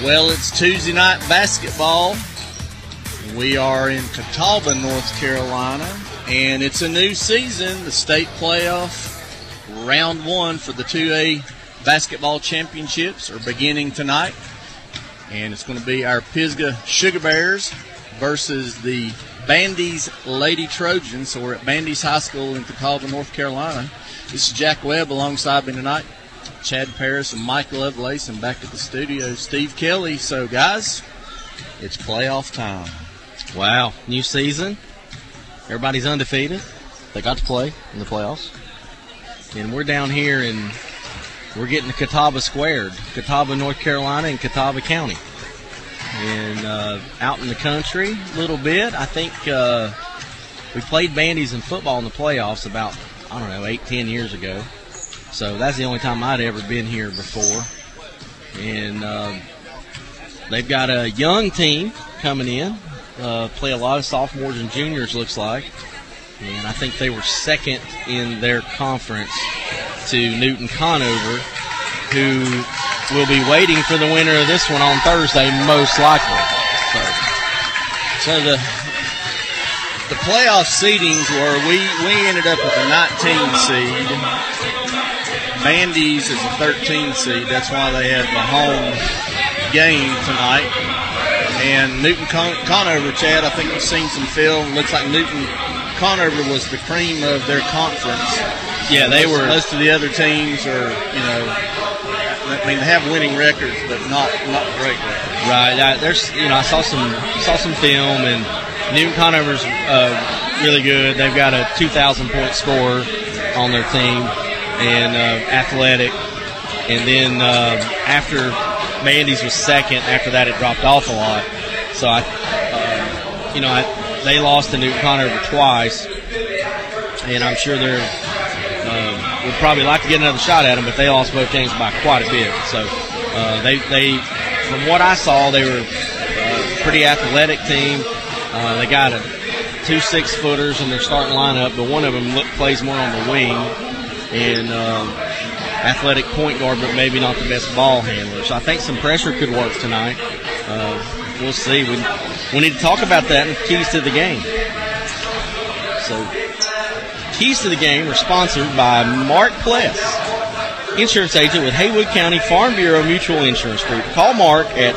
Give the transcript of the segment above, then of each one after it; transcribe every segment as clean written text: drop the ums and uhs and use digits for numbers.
Well, it's Tuesday night basketball. We are in Catawba, North Carolina, and it's a new season. The state playoff, round one for the 2A basketball championships are beginning tonight. And it's going to be our Pisgah Sugar Bears versus the Bandy's Lady Trojans. So we're at Bandy's High School in Catawba, North Carolina. This is Jack Webb alongside me tonight. Chad Paris and Mike Lovelace, and back at the studio, Steve Kelly. So, guys, it's playoff time. Wow, new season. Everybody's undefeated. They got to play in the playoffs. And we're down here and we're getting the Catawba squared. Catawba, North Carolina, and Catawba County. And out in the country a little bit. I think we played Bandy's in football in the playoffs about, 8-10 years ago. So that's the only time I'd ever been here before. And they've got a young team coming in, play a lot of sophomores and juniors, looks like. And I think they were second in their conference to Newton Conover, who will be waiting for the winner of this one on Thursday, most likely. So the playoff seedings were we ended up with a 19 seed. Bandy's is a 13 seed. That's why they had the home game tonight. And Newton Conover, Chad, I think we've seen some film. Looks like Newton Conover was the cream of their conference. Yeah, they were. Most of the other teams are, they have winning records, but not great records. Right. I saw some film, and Newton Conover's really good. They've got a 2,000-point scorer on their team. And athletic, and then after Bandy's was second, after that it dropped off a lot. So they lost to Newton Conover twice, and I'm sure they would probably like to get another shot at them, but they lost both games by quite a bit. So they from what I saw, they were a pretty athletic team. They got two 6-footers in their starting lineup, but one of them plays more on the wing. And athletic point guard, but maybe not the best ball handler. So I think some pressure could work tonight. We'll see. We need to talk about that and keys to the game. So keys to the game are sponsored by Mark Pless, insurance agent with Haywood County Farm Bureau Mutual Insurance Group. Call Mark at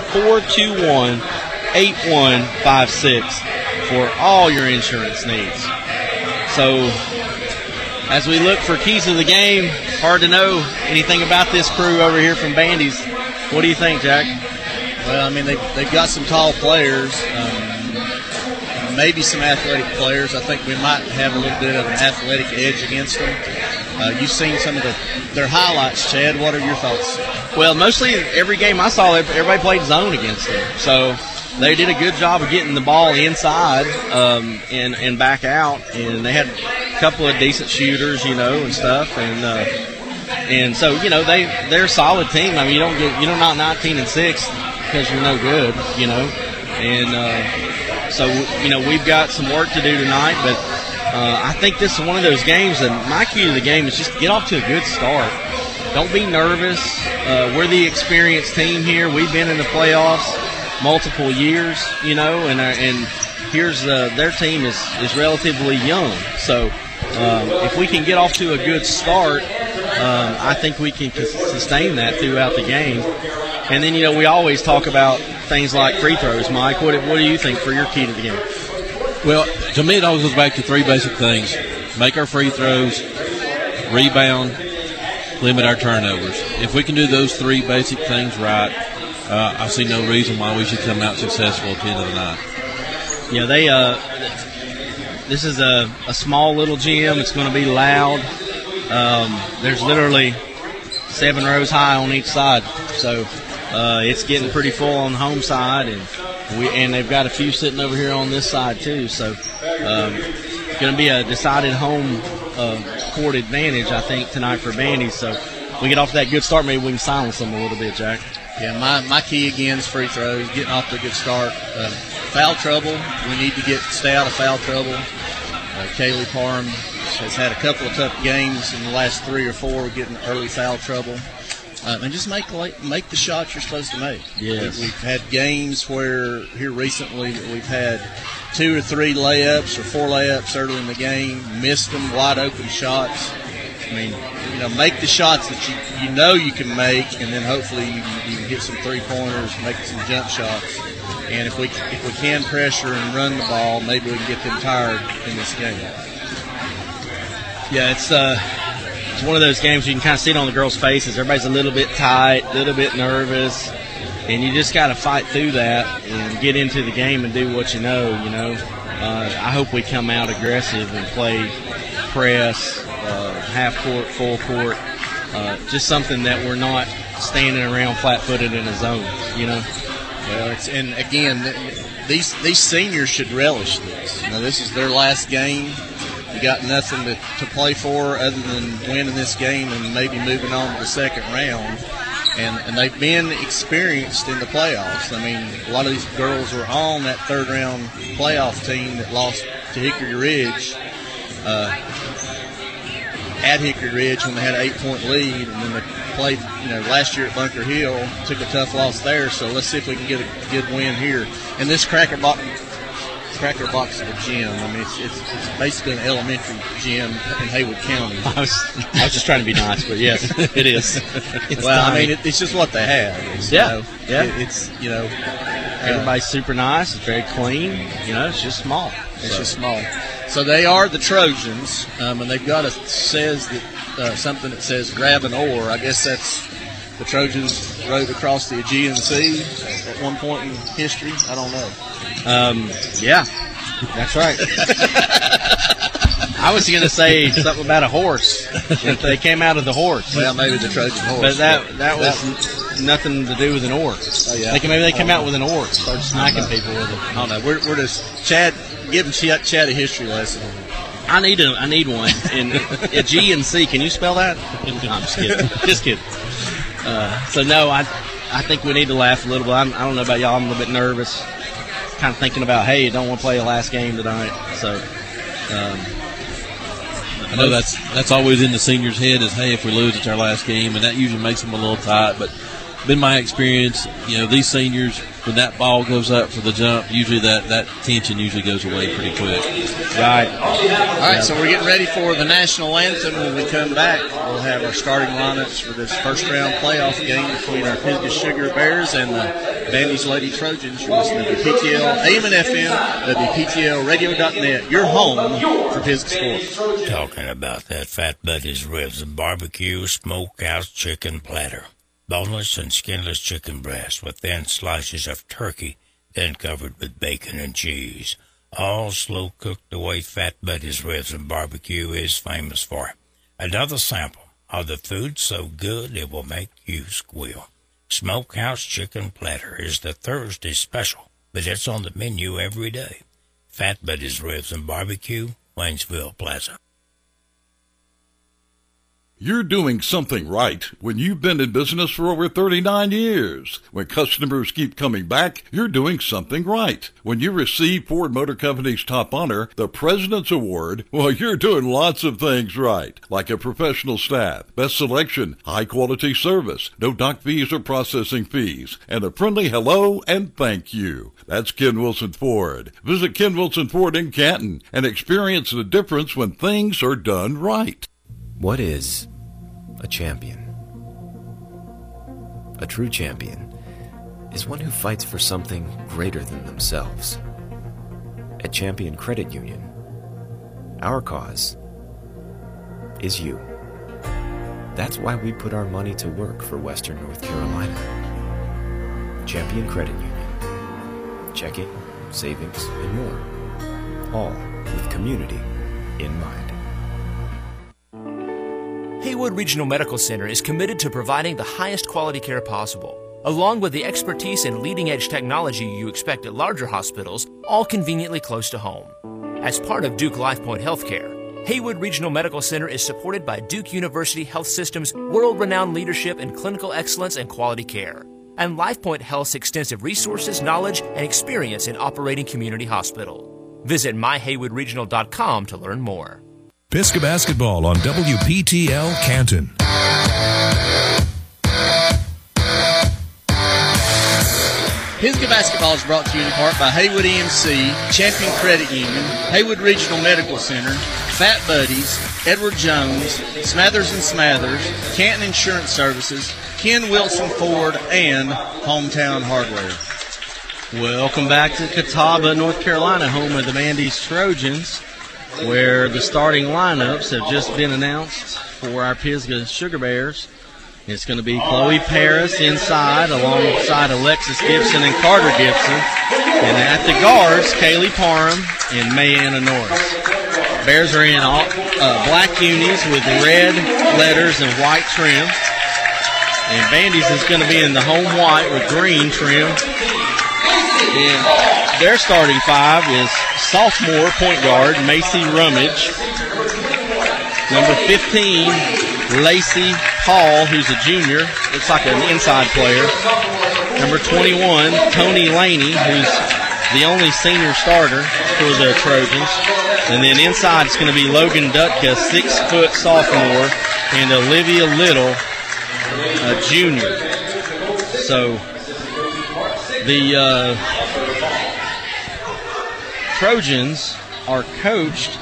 421-8156 for all your insurance needs. So as we look for keys to the game, hard to know anything about this crew over here from Bandy's. What do you think, Jack? Well, they've got some tall players, maybe some athletic players. I think we might have a little bit of an athletic edge against them. You've seen some of their highlights, Chad. What are your thoughts? Well, mostly every game I saw, everybody played zone against them. So they did a good job of getting the ball inside and back out, and they had a couple of decent shooters, and stuff, and so they're a solid team. You don't not 19-6 because you're no good, and so we've got some work to do tonight, but I think this is one of those games, and my key to the game is just to get off to a good start. Don't be nervous. We're the experienced team here. We've been in the playoffs multiple years, and here's their team is relatively young. So if we can get off to a good start, I think we can sustain that throughout the game. And then, we always talk about things like free throws. Mike, what do you think for your key to the game? Well, to me, it always goes back to three basic things. Make our free throws, rebound, limit our turnovers. If we can do those three basic things right, I see no reason why we should come out successful at the end of the night. This is a small little gym. It's going to be loud. There's literally 7 rows high on each side. So it's getting pretty full on the home side, and they've got a few sitting over here on this side too. So it's going to be a decided home court advantage, I think, tonight for Bandy. So if we get off to that good start, maybe we can silence them a little bit, Jack. Yeah, my key again is free throws, getting off to a good start. Foul trouble, we need to stay out of foul trouble. Kaylee Parham has had a couple of tough games in the last 3 or 4 getting early foul trouble. and just make the shots you're supposed to make. Yes. We've had games where here recently we've had 2 or 3 layups or 4 layups early in the game, missed them, wide open shots. I mean, make the shots that you know you can make, and then hopefully you can get some 3-pointers, make some jump shots. And if we can pressure and run the ball, maybe we can get them tired in this game. Yeah, it's one of those games you can kind of see it on the girls' faces. Everybody's a little bit tight, a little bit nervous, and you just got to fight through that and get into the game and do what you know. I hope we come out aggressive and play press, half court, full court, just something that we're not standing around flat-footed in a zone. Well, and again, these seniors should relish this. This is their last game. You got nothing to play for other than winning this game and maybe moving on to the second round. And they've been experienced in the playoffs. I mean, a lot of these girls were on that third-round playoff team that lost to Hickory Ridge. At Hickory Ridge when they had an 8-point lead, and then they played, last year at Bunker Hill, took a tough loss there. So let's see if we can get a good win here. And this Cracker Box of a gym. I mean, it's basically an elementary gym in Haywood County. I was just trying to be nice, but yes, it is. It's just what they have. Everybody's super nice. It's very clean. It's just small. It's just small. So they are the Trojans, and they've got something that says grab an oar. I guess that's the Trojans rowed across the Aegean Sea at one point in history. I don't know. Yeah, that's right. I was going to say something about a horse. If they came out of the horse. Well, maybe the Trojan horse. But that was nothing to do with an oar. Oh, yeah. Maybe they came out with an oar, start smacking people with it. I don't know. We're just giving Chad a history lesson. I need one. In G and C, can you spell that? No, I'm just kidding. Just kidding. So no, I think we need to laugh a little bit. I don't know about y'all. I'm a little bit nervous. Kind of thinking about, hey, don't want to play a last game tonight. So I know that's always in the seniors' head is, hey, if we lose, it's our last game, and that usually makes them a little tight. But been my experience, these seniors, when that ball goes up for the jump, usually that tension usually goes away pretty quick. Right. All right, so we're getting ready for the national anthem. When we come back, we'll have our starting lineups for this first-round playoff game between our Pisgah Sugar Bears and the Vandy's Lady Trojans. You're listening to WPTL AM and FM, WPTLradio.net, your home for Pisgah sports. Talking about that Fat Buddy's Ribs and Barbecue Smokehouse Chicken Platter. Boneless and skinless chicken breast with thin slices of turkey, then covered with bacon and cheese. All slow-cooked the way Fat Buddy's Ribs and Barbecue is famous for. Another sample of the food so good it will make you squeal. Smokehouse Chicken Platter is the Thursday special, but it's on the menu every day. Fat Buddy's Ribs and Barbecue, Waynesville Plaza. You're doing something right when you've been in business for over 39 years. When customers keep coming back, you're doing something right. When you receive Ford Motor Company's top honor, the President's Award, well, you're doing lots of things right. Like a professional staff, best selection, high-quality service, no dock fees or processing fees, and a friendly hello and thank you. That's Ken Wilson Ford. Visit Ken Wilson Ford in Canton and experience the difference when things are done right. What is a champion? A true champion is one who fights for something greater than themselves. At Champion Credit Union, our cause is you. That's why we put our money to work for Western North Carolina. Champion Credit Union. Checking, savings, and more. All with community in mind. Haywood Regional Medical Center is committed to providing the highest quality care possible, along with the expertise and leading-edge technology you expect at larger hospitals, all conveniently close to home. As part of Duke LifePoint Healthcare, Haywood Regional Medical Center is supported by Duke University Health System's world-renowned leadership in clinical excellence and quality care, and LifePoint Health's extensive resources, knowledge, and experience in operating community hospital. Visit myhaywoodregional.com to learn more. Pisgah basketball on WPTL Canton. Pisgah Basketball is brought to you in part by Haywood EMC, Champion Credit Union, Haywood Regional Medical Center, Fat Buddies, Edward Jones, Smathers & Smathers, Canton Insurance Services, Ken Wilson Ford, and Hometown Hardware. Welcome back to Catawba, North Carolina, home of the Mandy's Trojans, where the starting lineups have just been announced for our Pisgah Sugar Bears. It's going to be Chloe Paris inside alongside Alexis Gibson and Carter Gibson. And at the guards, Kaylee Parham and Mayanna Norris. Bears are in all, black unis with red letters and white trim. And Bandy's is going to be in the home white with green trim. And their starting five is sophomore point guard Macy Rummage. Number 15, Lacey Hall, who's a junior, looks like an inside player. Number 21, Tony Laney, who's the only senior starter for the Trojans. And then inside it's going to be Logan Dutka, 6-foot sophomore, and Olivia Little, a junior. So the Trojans are coached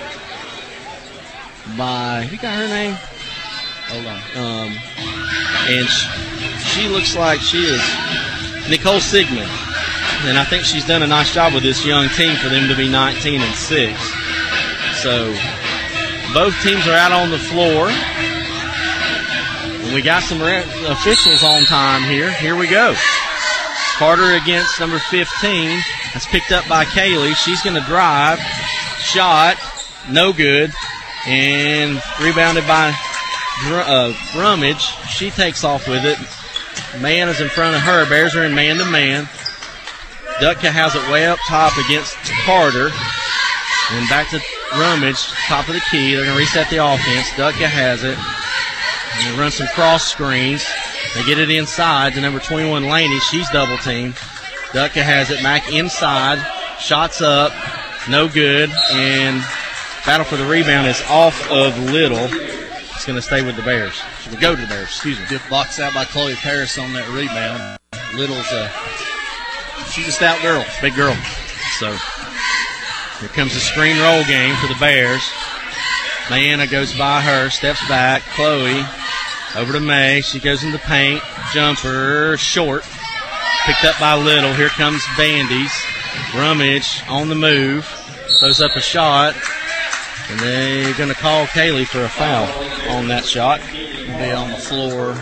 by, who got her name? Hold on. And she looks like she is Nicole Sigmund. And I think she's done a nice job with this young team for them to be 19-6. So both teams are out on the floor. And we got some officials on time here. Here we go. Carter against number 15. That's picked up by Kaylee. She's going to drive. Shot. No good. And rebounded by Rummage. She takes off with it. Man is in front of her. Bears are in man-to-man. Dutka has it way up top against Carter. And back to Rummage, top of the key. They're going to reset the offense. Dutka has it. And they run some cross screens. They get it inside to number 21, Laney. She's double-teamed. Dutka has it back inside. Shots up. No good. And battle for the rebound is off of Little. It's going to stay with the Bears. Should we go to the Bears? Excuse me. Good box out by Chloe Paris on that rebound. Little's she's a stout girl. Big girl. So here comes the screen roll game for the Bears. Mayanna goes by her, steps back. Chloe over to May. She goes in the paint. Jumper short. Picked up by Little. Here comes Bandy's. Rummage on the move. Throws up a shot. And they're going to call Kaylee for a foul on that shot. Be on the floor.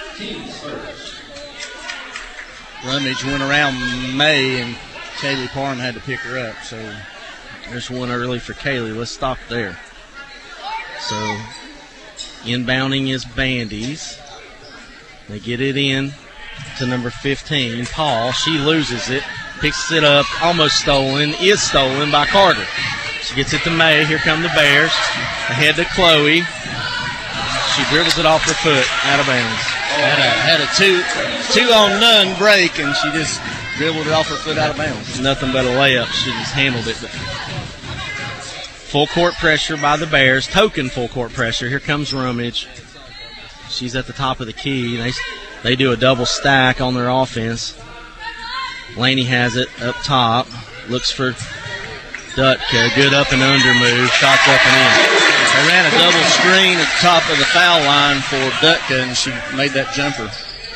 Rummage went around May, and Kaylee Parham had to pick her up. So there's one early for Kaylee. Let's stop there. So inbounding is Bandy's. They get it in to number 15, Paul. She loses it, picks it up, almost stolen, is stolen by Carter. She gets it to May. Here come the Bears. Ahead to Chloe. She dribbles it off her foot, out of bounds. Had a two-on-none break, and she just dribbled it off her foot out of bounds. Nothing but a layup. She just handled it. Full court pressure by the Bears. Token full court pressure. Here comes Rummage. She's at the top of the key. They do a double stack on their offense. Laney has it up top. Looks for Dutka. Good up and under move. Shots up and in. They ran a double screen at the top of the foul line for Dutka, and she made that jumper.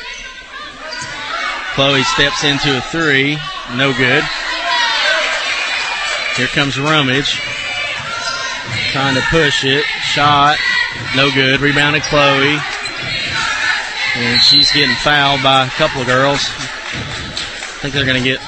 Chloe steps into a three. No good. Here comes Rummage. Trying to push it. Shot. No good. Rebounded Chloe. And she's getting fouled by a couple of girls. I think they're going to get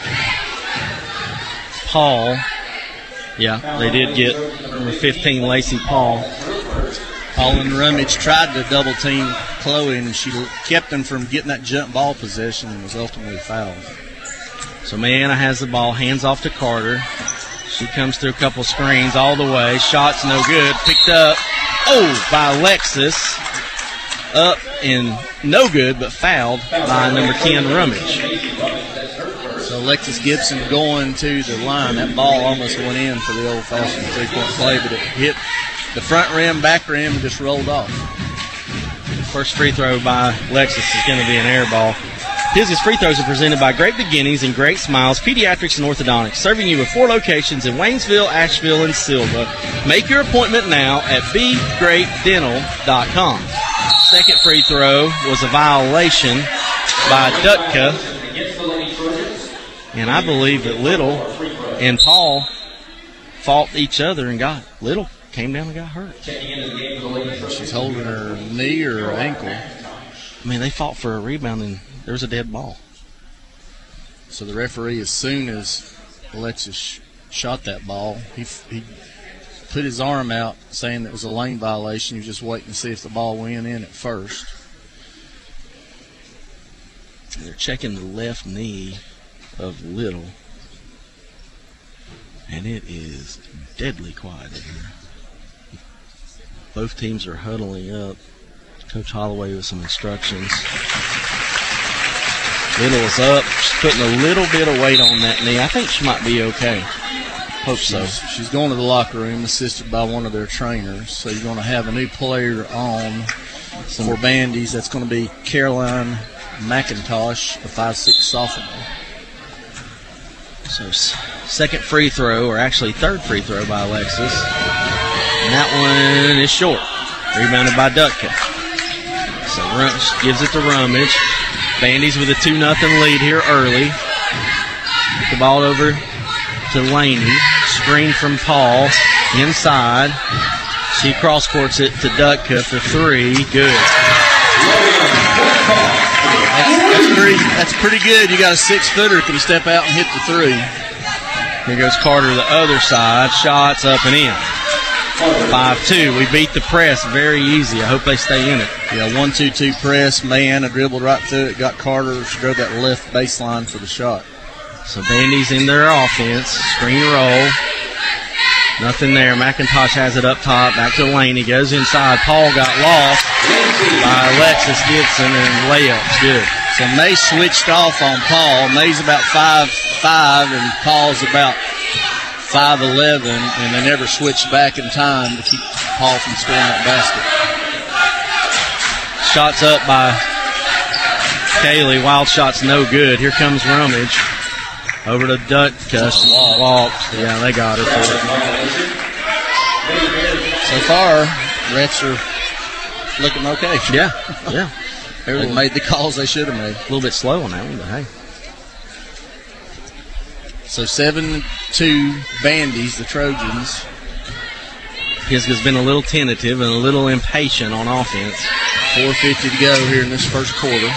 Paul. Yeah, they did get number 15, Lacey Paul. Paul and Rummage tried to double team Chloe, and she kept them from getting that jump ball possession and was ultimately fouled. So Mayanna has the ball, hands off to Carter. She comes through a couple screens all the way. Shots no good. Picked up, by Alexis. Up and no good, but fouled by number 10, Rummage. So Alexis Gibson going to the line. That ball almost went in for the old-fashioned three-point play, but it hit the front rim, back rim, and just rolled off. First free throw by Alexis is going to be an air ball. His free throws are presented by Great Beginnings and Great Smiles Pediatrics and Orthodontics, serving you with 4 locations in Waynesville, Asheville, and Silva. Make your appointment now at begreatdental.com. Second free throw was a violation by Dutka. And I believe that Little and Paul fought each other and Little came down and got hurt. She's holding her knee or her ankle. I mean, they fought for a rebound and there was a dead ball. So the referee, as soon as Alexis shot that ball, he put his arm out saying it was a lane violation. He was just waiting to see if the ball went in at first. They're checking the left knee of Little. And it is deadly quiet in here. Both teams are huddling up. Coach Holloway with some instructions. Little is up. She's putting a little bit of weight on that knee. I think she might be okay. Hope so. She's going to the locker room assisted by one of their trainers. So you're going to have a new player on for Bandy's. That's going to be Caroline McIntosh, a 5'6" sophomore. So second free throw, or actually third free throw by Alexis. And that one is short. Rebounded by Dutka. So gives it to Rummage. Bandy's with a 2-0 lead here early. Get the ball over to Laney. Screen from Paul. Inside. She cross-courts it to Dutka for 3. Good. That's pretty good. You got a 6-footer can step out and hit the 3. Here goes Carter to the other side. Shots up and in. 5-2. We beat the press very easy. I hope they stay in it. Yeah, 1-2-2 press. Mayana dribbled right through it. Got Carter. She drove that left baseline for the shot. So Bandy's in their offense. Screen roll. Nothing there. McIntosh has it up top. Back to Laney. Goes inside. Paul got lost by Alexis Gibson, and layup's good. So May switched off on Paul. May's about 5'5", and Paul's about 5'11", and they never switched back in time to keep Paul from scoring that basket. Shots up by Kaylee. Wild shot's no good. Here comes Rummage. Over to Dutka. Walked. Yeah, they got it. So far, refs are looking okay. Yeah. They made the calls they should have made. A little bit slow on that one, but hey. So 7-2 Bandies, the Trojans. Pisgah's been a little tentative and a little impatient on offense. 4:50 to go here in this first quarter.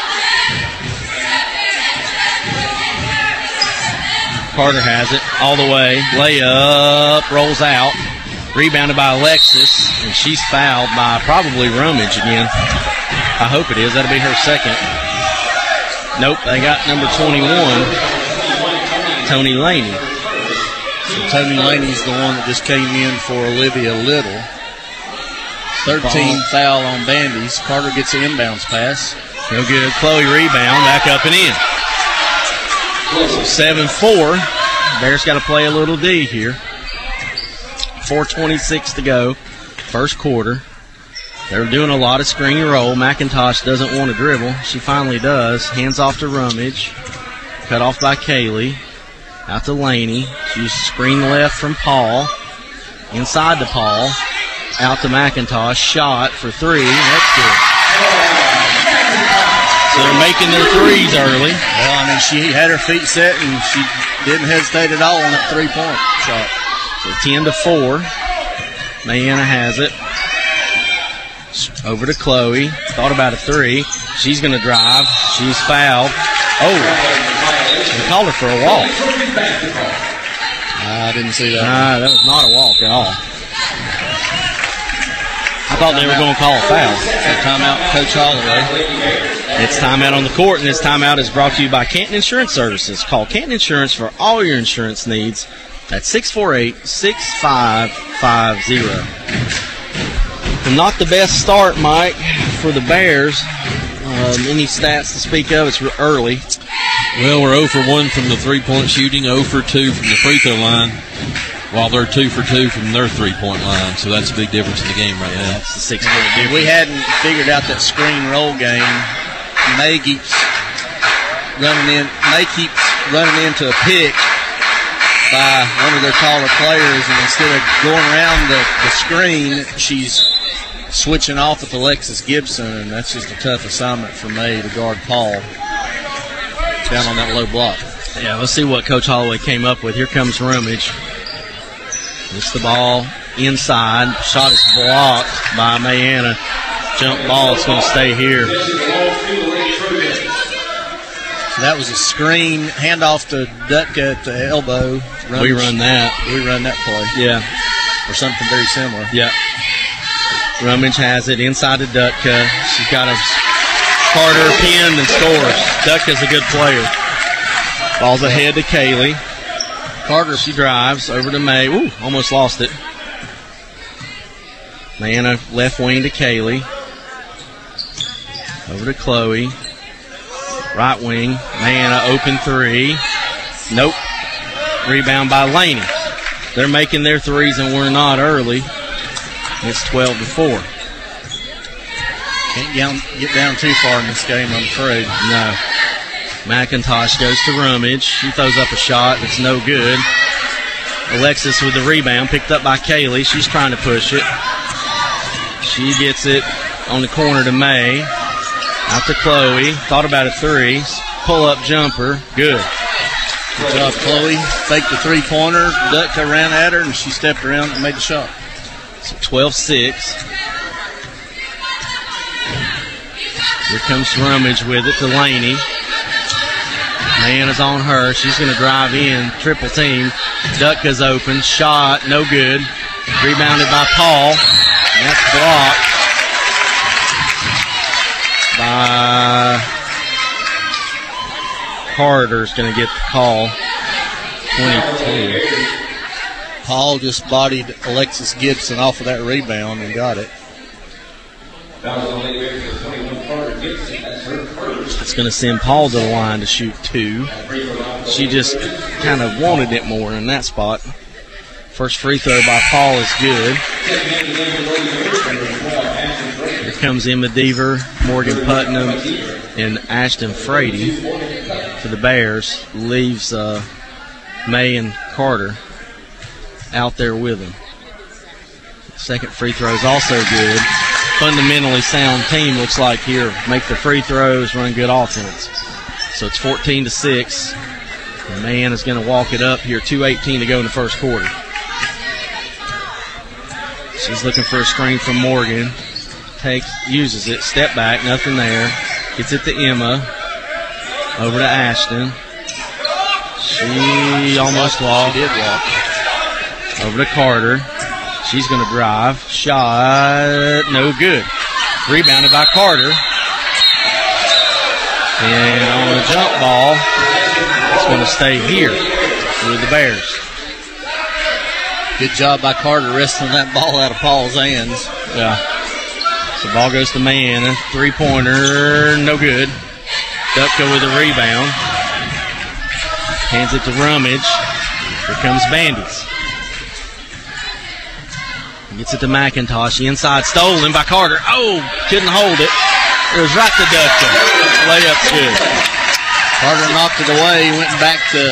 Carter has it all the way. Layup, rolls out. Rebounded by Alexis, and she's fouled by probably Rummage again. I hope it is. That'll be her second. Nope, they got number 21, Tony Laney. So Tony Laney's the one that just came in for Olivia Little. 13 foul on Bandies. Carter gets the inbounds pass. No good. Chloe rebound, back up and in. 7-4. Bears got to play a little D here. 4:26 to go. First quarter. They're doing a lot of screen roll. McIntosh doesn't want to dribble. She finally does. Hands off to Rummage. Cut off by Kaylee. Out to Laney. She's screen left from Paul. Inside to Paul. Out to McIntosh. Shot for 3. That's good. So they're making their threes early. Well, I mean, she had her feet set and she didn't hesitate at all on that 3-point shot. So 10-4. Mayana has it. Over to Chloe. Thought about a 3. She's going to drive. She's fouled. Oh, they called her for a walk. I didn't see that. That was not a walk at all. I thought they were going to call a foul. Timeout, Coach Holloway. It's timeout on the court, and this timeout is brought to you by Canton Insurance Services. Call Canton Insurance for all your insurance needs at 648-6550. Not the best start, Mike, for the Bears. Any stats to speak of? It's early. Well, we're 0 for 1 from the 3-point shooting, 0 for 2 from the free throw line, while they're 2 for 2 from their 3-point line. So that's a big difference in the game right now. That's the 6-point difference. We hadn't figured out that screen roll game. May keeps running in. May keeps running into a pick by one of their taller players, and instead of going around the screen, she's switching off with Alexis Gibson, and that's just a tough assignment for May to guard Paul down on that low block. Yeah, let's see what Coach Holloway came up with. Here comes Rummage. Gets the ball inside. Shot is blocked by Mayanna. Jump ball. It's going to stay here. So that was a screen handoff to Dutka at the elbow. We run that. We run that play. Yeah. Or something very similar. Yeah. Rummage has it inside to Dutka. She's got a Carter pinned and scores. Dutka's a good player. Ball's ahead to Kaylee. Carter, she drives over to May. Ooh, almost lost it. Mayanna left wing to Kaylee. Over to Chloe. Right wing. Mayanna open three. Nope. Rebound by Laney. They're making their threes and we're not early. It's 12-4. Can't get down too far in this game, I'm afraid. No. McIntosh goes to Rummage. She throws up a shot. It's no good. Alexis with the rebound, picked up by Kaylee. She's trying to push it. She gets it on the corner to May. Out to Chloe. Thought about a three. Pull-up jumper. Good. Good job, Chloe. Faked the three-pointer. Dutka ran at her, and she stepped around and made the shot. So 12-6. Here comes Rummage with it to Laney. Mayanna's on her. She's going to drive in. Triple team. Dutka's open. Shot. No good. Rebounded by Paul. And that's blocked by Carter's going to get the call. 22. Paul just bodied Alexis Gibson off of that rebound and got it. It's going to send Paul to the line to shoot two. She just kind of wanted it more in that spot. First free throw by Paul is good. Here comes Emma Deaver, Morgan Putnam, and Ashton Frady for the Bears. Leaves May and Carter out there with them. Second free throw is also good. Fundamentally sound team looks like here. Make the free throws, run good offense. So it's 14-6. And Mayanna is going to walk it up here. 2:18 to go in the first quarter. She's looking for a screen from Morgan. Uses it. Step back. Nothing there. Gets it to Emma. Over to Ashton. She almost walked. She did walk. Over to Carter. She's going to drive. Shot. No good. Rebounded by Carter. And on the jump ball, it's going to stay here with the Bears. Good job by Carter wrestling that ball out of Paul's hands. Yeah. So ball goes to Mayanna. Three-pointer. No good. Dutka with a rebound. Hands it to Rummage. Here comes Bandies. Gets it to McIntosh. The inside stolen by Carter. Oh, couldn't hold it. It was right to Dutka. Layup's good. Carter knocked it away. Went back to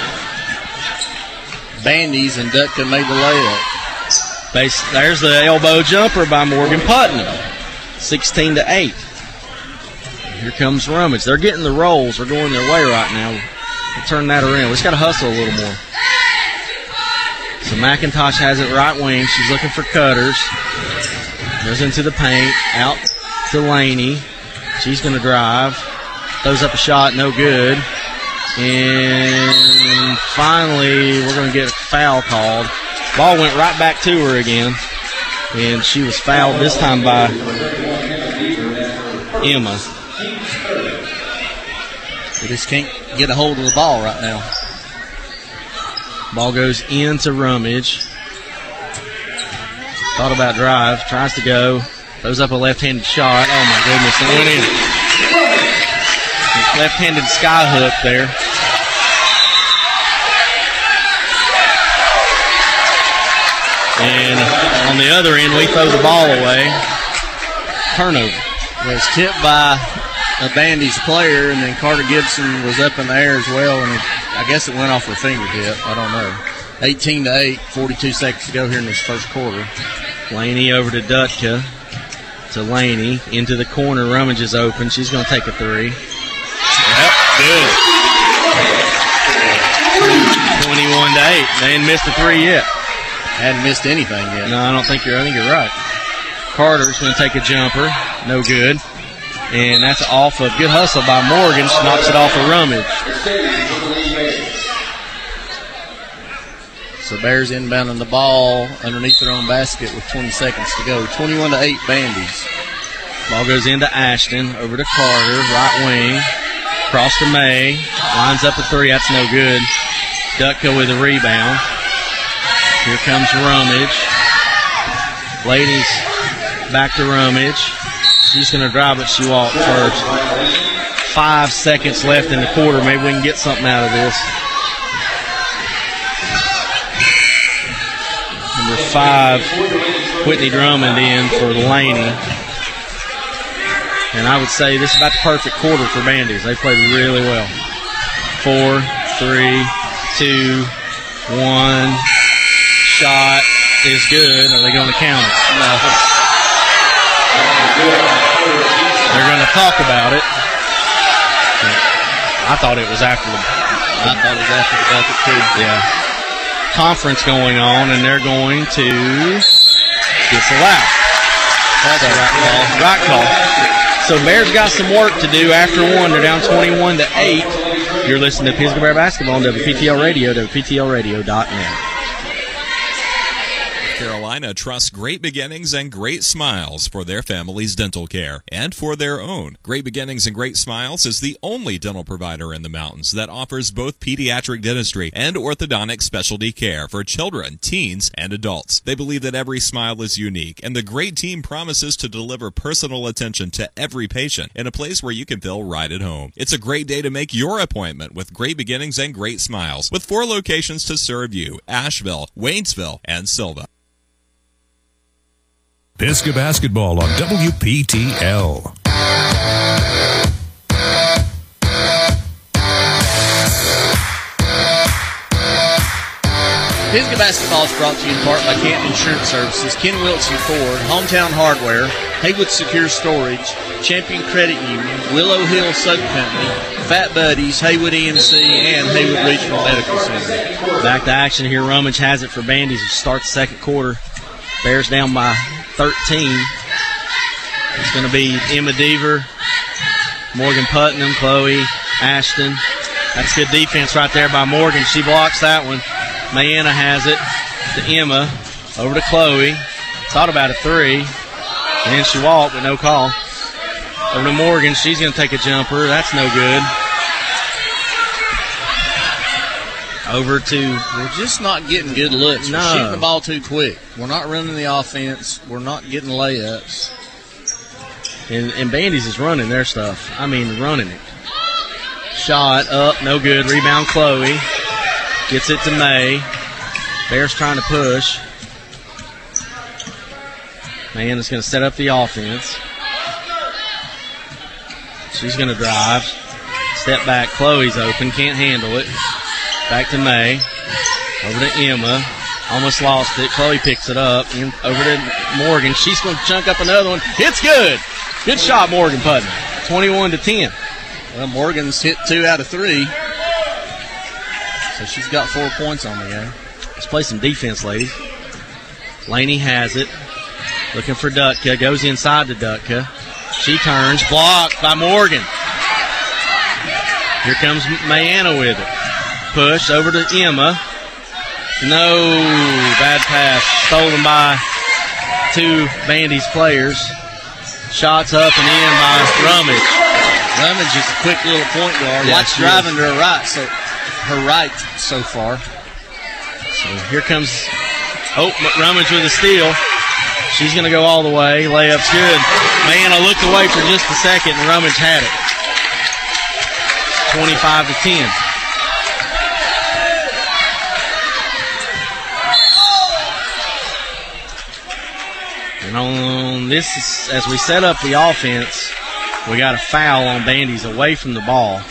Bandies, and Dutka made the layup. There's the elbow jumper by Morgan Putnam. 16-8. Here comes Rummage. They're getting the rolls. They're going their way right now. We'll turn that around. We just got to hustle a little more. So McIntosh has it right wing. She's looking for cutters. Goes into the paint. Out to Laney. She's going to drive. Throws up a shot. No good. And finally, we're going to get a foul called. Ball went right back to her again. And she was fouled this time by Emma. We just can't get a hold of the ball right now. Ball goes into Rummage. Thought about drive. Tries to go. Throws up a left-handed shot. Oh, my goodness. It went in. Left-handed sky hook there. And on the other end, we throw the ball away. Turnover. It was tipped by a Bandy's player, and then Carter Gibson was up in the air as well, and I guess it went off her fingertip. I don't know. 18-8, 42 seconds to go here in this first quarter. Laney over to Dutka. To Laney. Into the corner. Rummage is open. She's going to take a three. Yep, good. 21-8. They ain't missed a three yet. Hadn't missed anything yet. No, I think you're right. Carter's going to take a jumper. No good. And that's off of good hustle by Morgan. She knocks it off of Rummage. So Bears inbounding the ball underneath their own basket with 20 seconds to go. 21-8 Bandies. Ball goes into Ashton. Over to Carter. Right wing. Cross to May. Lines up a three. That's no good. Dutka with a rebound. Here comes Rummage. Ladies back to Rummage. She's going to drive, but she walked first. 5 seconds left in the quarter. Maybe we can get something out of this. Number 5, Whitney Drummond in for Laney. And I would say this is about the perfect quarter for Bandies. They played really well. 4, 3, 2, 1. Shot is good. Are they going to count it? No. They're going to talk about it. I thought it was after the bucket too. Yeah. Conference going on, and they're going to disallow. That's a right call. So Bears got some work to do after one. They're down 21-8. You're listening to Pisgah Bear Basketball on WPTL Radio, WPTLradio.net. Carolina trusts Great Beginnings and Great Smiles for their family's dental care and for their own. Great Beginnings and Great Smiles is the only dental provider in the mountains that offers both pediatric dentistry and orthodontic specialty care for children, teens, and adults. They believe that every smile is unique, and the great team promises to deliver personal attention to every patient in a place where you can feel right at home. It's a great day to make your appointment with Great Beginnings and Great Smiles, with 4 locations to serve you: Asheville, Waynesville, and Silva. Pisgah Basketball on WPTL. Pisgah Basketball is brought to you in part by Canton Insurance Services, Ken Wilson Ford, Hometown Hardware, Haywood Secure Storage, Champion Credit Union, Willow Hill Soap Company, Fat Buddies, Haywood EMC, and Haywood Regional Medical Center. Back to action here. Rummage has it for Bandies to start the second quarter. Bears down by 13. It's going to be Emma Deaver, Morgan Putnam, Chloe, Ashton. That's good defense right there by Morgan. She blocks that one. Mayanna has it to Emma. Over to Chloe. Thought about a three. And she walked, but no call. Over to Morgan. She's going to take a jumper. That's no good. Over to... We're just not getting good looks. No. We're shooting the ball too quick. We're not running the offense. We're not getting layups. And Bandies is running their stuff. I mean, running it. Shot up, no good. Rebound, Chloe. Gets it to May. Bears trying to push. Mayanna's going to set up the offense. She's going to drive. Step back. Chloe's open. Can't handle it. Back to May. Over to Emma. Almost lost it. Chloe picks it up. Over to Morgan. She's going to chunk up another one. It's good. Good shot, Morgan Putnam. 21-10. Well, Morgan's hit 2 out of 3. So she's got 4 points on the game. Let's play some defense, ladies. Laney has it. Looking for Dutka. Goes inside to Dutka. She turns. Blocked by Morgan. Here comes Mayanna with it. Push over to Emma. No. Bad pass. Stolen by 2 Bandies players. Shots up and in by Rummage. Rummage is a quick little point guard. Yeah, Likes driving to her right so far. So here comes Rummage with a steal. She's going to go all the way. Layup's good. Mayanna looked away for just a second, and Rummage had it. 25-10. And on this, as we set up the offense, We got a foul on Bandy's away from the ball.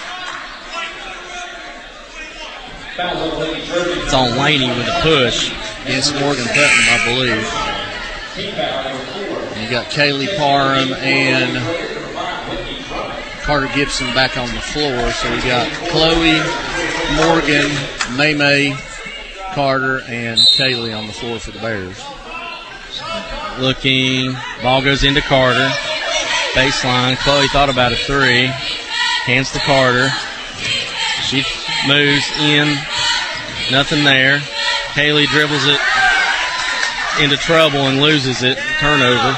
It's on Laney with a push against Morgan Putnam, I believe. And you got Kaylee Parham and Carter Gibson back on the floor. So we got Chloe, Morgan, May, Carter, and Kaylee on the floor for the Bears. Looking, ball goes into Carter. Baseline, Chloe thought about a three. Hands to Carter. She moves in, nothing there. Kaylee dribbles it into trouble and loses it. Turnover.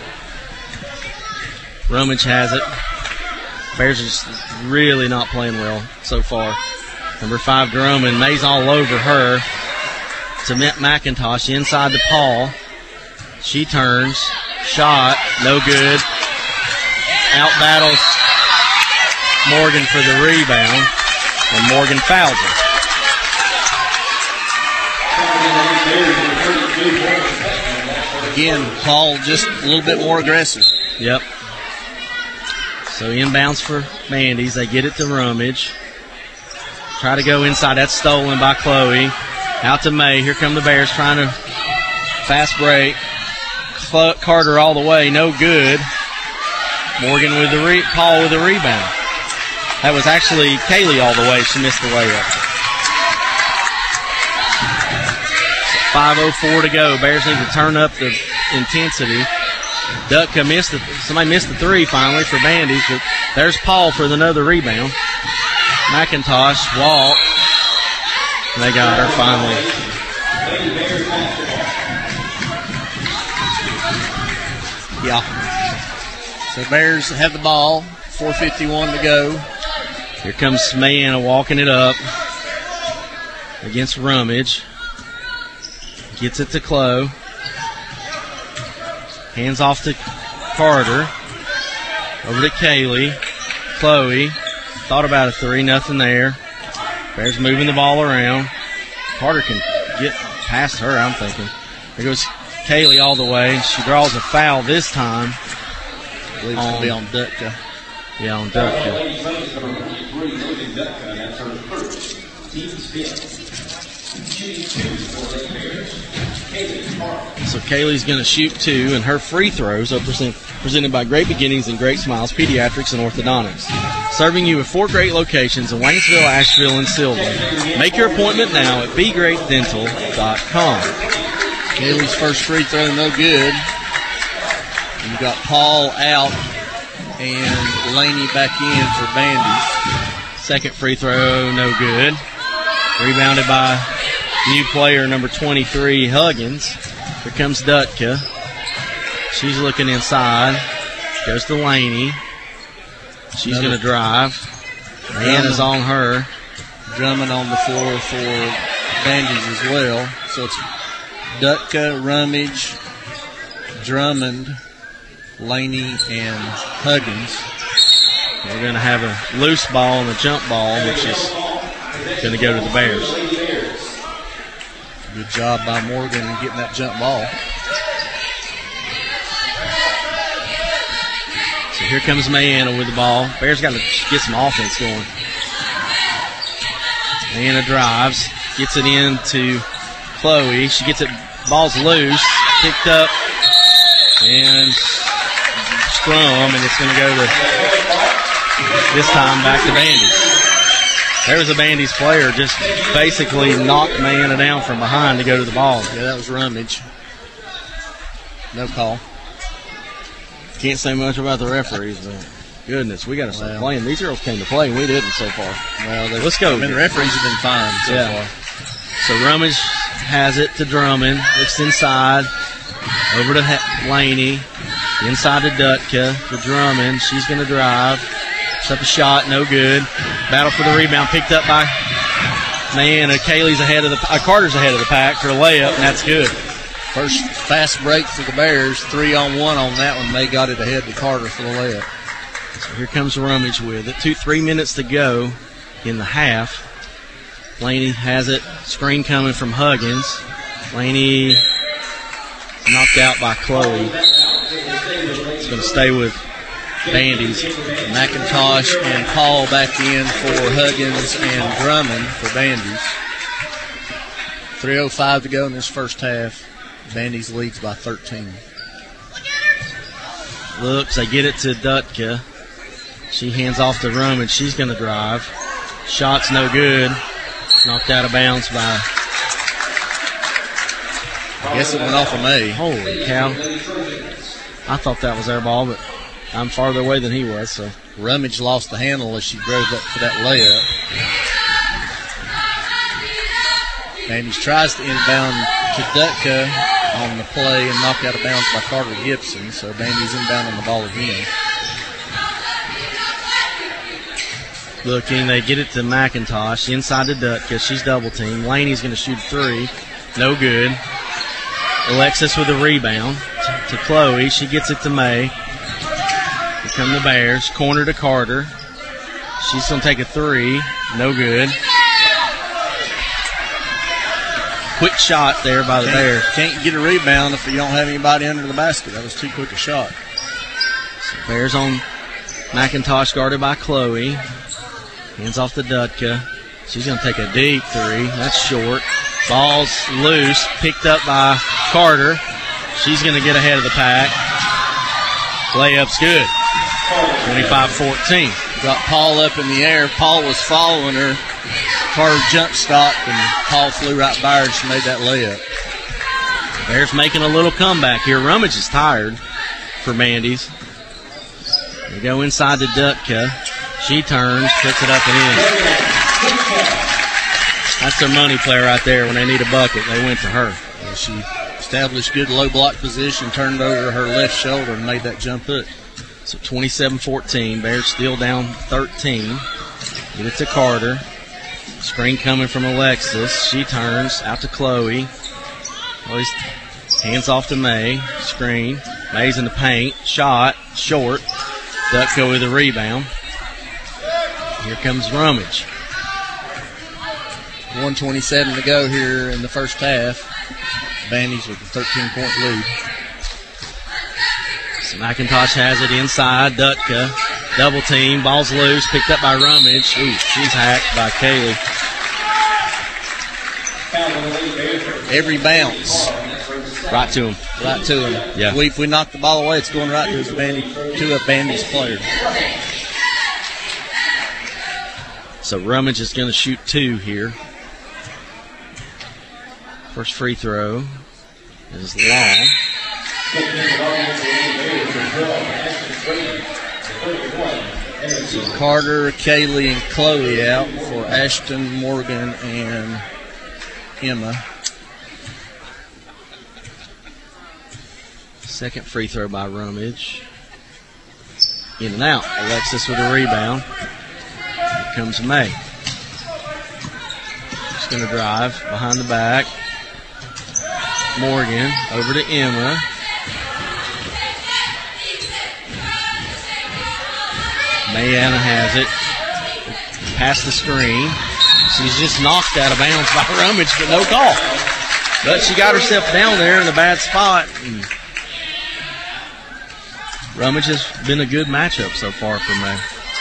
Rummage has it. Bears are just really not playing well so far. Number 5, Drummond. May's all over her. To McIntosh inside to Paul. She turns. Shot. No good. Out battles Morgan for the rebound. And Morgan fouls her. Again, Paul just a little bit more aggressive. Yep. So inbounds for Mandy's. They get it to Rummage. Try to go inside. That's stolen by Chloe. Out to May. Here come the Bears trying to fast break. Carter all the way. No good. Morgan with the Paul with the rebound. That was actually Kaylee all the way. She missed the layup. 5:04 to go. Bears need to turn up the intensity. Dutka somebody missed the three finally for Bandy's, but there's Paul for another rebound. McIntosh, Walt. They got her finally. Yeah. So Bears have the ball. 4:51 to go. Here comes Smayana walking it up against Rummage. Gets it to Chloe. Hands off to Carter. Over to Kaylee. Chloe. Thought about a three. Nothing there. Bears moving the ball around. Carter can get past her, I'm thinking. There goes Kaylee all the way. She draws a foul this time. I believe it's going to be on Dutka. Yeah, on Dutka. So Kaylee's going to shoot two, and her free throws are presented by Great Beginnings and Great Smiles Pediatrics and Orthodontics. Serving you with 4 great locations in Waynesville, Asheville, and Sylvan. Make your appointment now at BeGreatDental.com. Kaylee's first free throw, no good. And you got Paul out and Laney back in for Bandy. Second free throw, no good. Rebounded by new player number 23, Huggins. Here comes Dutka. She's looking inside. Goes to Laney. She's going to drive. Man is on her. Drummond on the floor for Bandy's as well. So it's Dutka, Rummage, Drummond, Laney, and Huggins. We're going to have a loose ball and a jump ball, which is going to go to the Bears. Good job by Morgan in getting that jump ball. So here comes Mayana with the ball. Bears got to get some offense going. Mayana drives, gets it in to Chloe. She gets it, ball's loose, picked up, and scrum, and it's going to go to, this time, back to Bandy's. There was a Bandy's player just basically knocked Mayana down from behind to go to the ball. Yeah, that was Rummage. No call. Can't say much about the referees, but goodness, we got to start playing. These girls came to play, and we didn't so far. Well, let's go. I mean, the referees have been fine so far. So Rummage has it to Drummond. Looks inside. Over to Laney. Inside to Dutka. To Drummond. She's going to drive. Puts up a shot. No good. Battle for the rebound. Picked up by Mayana. Kaylee's ahead of Carter's ahead of the pack for a layup, and that's good. First fast break for the Bears. 3-on-1 on that one. They got it ahead to Carter for the layup. So here comes Rummage with it. 3 minutes to go in the half. Laney has it. Screen coming from Huggins. Laney knocked out by Chloe. It's going to stay with Bandy's. McIntosh and Paul back in for Huggins and Drummond for Bandy's. 3:05 to go in this first half. Bandy's leads by 13. Looks, they get it to Dutka. She hands off to Rummage. She's going to drive. Shot's no good. Knocked out of bounds by... I guess it went off of May. Holy cow. I thought that was their ball, but I'm farther away than he was. So Rummage lost the handle as she drove up for that layup. Bandy's tries to inbound to Dutka on the play and knocked out of bounds by Carter Gibson. So Bandy's inbound on the ball again. Looking, they get it to McIntosh. Inside to Dutka. She's double teamed. Laney's going to shoot 3. No good. Alexis with a rebound to Chloe. She gets it to May. Here come the Bears. Corner to Carter. She's going to take a 3. No good. Quick shot there by the Bears. Can't get a rebound if you don't have anybody under the basket. That was too quick a shot. So Bears on McIntosh, guarded by Chloe. Hands off to Dutka. She's going to take a deep 3. That's short. Ball's loose. Picked up by Carter. She's going to get ahead of the pack. Layup's good. 25-14. Got Paul up in the air. Paul was following her. Carter jump stopped, and Paul flew right by her, and she made that layup. Bears making a little comeback here. Rummage is tired for Bandy's. They go inside to Dutka. She turns, puts it up and in. That's their money player right there. When they need a bucket, they went to her. And she established good low block position, turned over her left shoulder, and made that jump hook. So 27-14. Bears still down 13. Get it to Carter. Screen coming from Alexis. She turns out to Chloe. Chloe's hands off to May. Screen. May's in the paint. Shot. Short. Dutka with a rebound. Here comes Rummage. 1:27 to go here in the first half. Bandy's with a 13-point lead. So McIntosh has it inside. Dutka. Double team. Ball's loose. Picked up by Rummage. Ooh, she's hacked by Kaylee. Every bounce. Right to him. Right to him. Yeah. If we knock the ball away, it's going right to Bandy's player. So Rummage is going to shoot 2 here. First free throw is long. So Carter, Kaylee, and Chloe out for Ashton, Morgan, and Emma. Second free throw by Rummage. In and out. Alexis with a rebound. Here comes May. She's going to drive behind the back. Morgan over to Emma. Mayana has it. Past the screen. She's just knocked out of bounds by Rummage, but no call. But she got herself down there in a bad spot. Rummage has been a good matchup so far for May.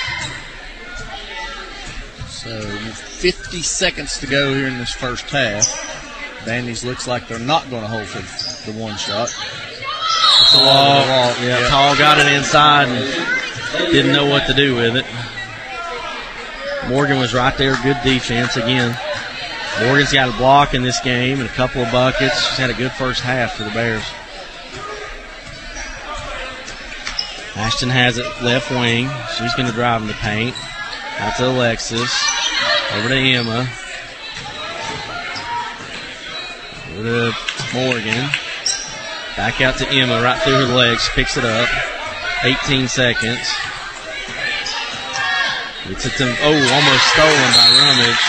So 50 seconds to go here in this first half. Bandy's looks like they're not going to hold for the one shot. It's a long walk. Yeah, Tall got it inside and didn't know what to do with it. Morgan was right there. Good defense again. Morgan's got a block in this game and a couple of buckets. She's had a good first half for the Bears. Ashton has it left wing. She's going to drive in the paint. Out to Alexis. Over to Emma. Over to Morgan. Back out to Emma, right through her legs. Picks it up. 18 seconds. Gets it to, almost stolen by Rummage.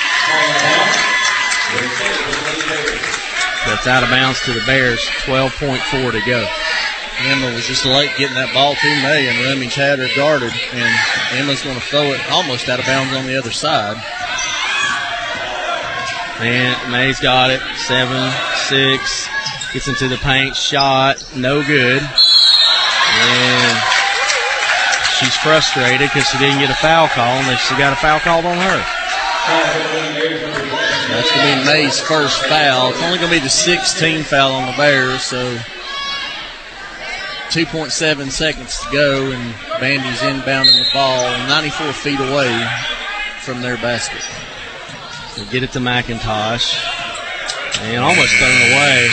That's out of bounds to the Bears. 12.4 to go. Emma was just late getting that ball to May, and Rummage had her guarded, and Emma's going to throw it almost out of bounds on the other side. And May's got it. 7-6. Gets into the paint. Shot. No good. And She's frustrated because she didn't get a foul call, and she got a foul called on her. That's going to be May's first foul. It's only going to be the 16th foul on the Bears, so 2.7 seconds to go, and Vandy's inbounding the ball 94 feet away from their basket. So get it to McIntosh, and almost thrown away.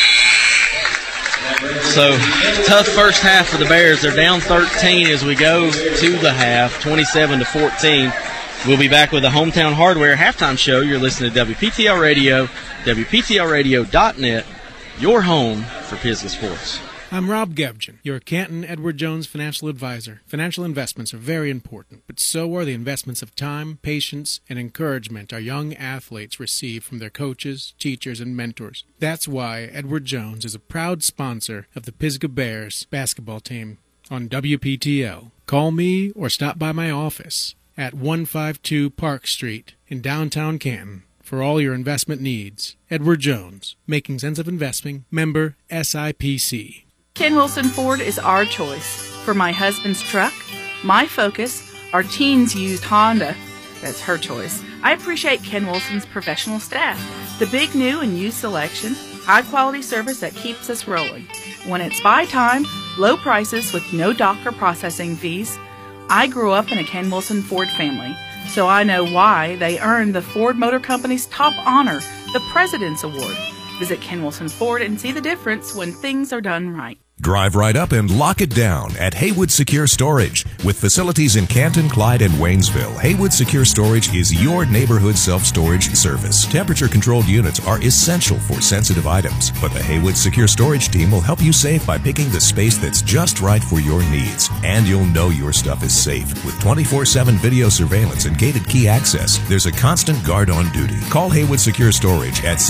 So, tough first half for the Bears. They're down 13 as we go to the half, 27-14. We'll be back with the Hometown Hardware halftime show. You're listening to WPTL Radio, WPTLradio.net, your home for Pisgah sports. I'm Rob Gebgen, your Canton Edward Jones financial advisor. Financial investments are very important, but so are the investments of time, patience, and encouragement our young athletes receive from their coaches, teachers, and mentors. That's why Edward Jones is a proud sponsor of the Pisgah Bears basketball team on WPTL. Call me or stop by my office at 152 Park Street in downtown Canton for all your investment needs. Edward Jones, making sense of investing, member SIPC. Ken Wilson Ford is our choice. For my husband's truck, my Focus, our teens used Honda, that's her choice. I appreciate Ken Wilson's professional staff, the big new and used selection, high quality service that keeps us rolling. When it's buy time, low prices with no dock or processing fees. I grew up in a Ken Wilson Ford family, so I know why they earned the Ford Motor Company's top honor, the President's Award. Visit Ken Wilson Ford and see the difference when things are done right. Drive right up and lock it down at Haywood Secure Storage. With facilities in Canton, Clyde, and Waynesville, Haywood Secure Storage is your neighborhood self-storage service. Temperature-controlled units are essential for sensitive items, but the Haywood Secure Storage team will help you save by picking the space that's just right for your needs. And you'll know your stuff is safe. With 24/7 video surveillance and gated key access, there's a constant guard on duty. Call Haywood Secure Storage at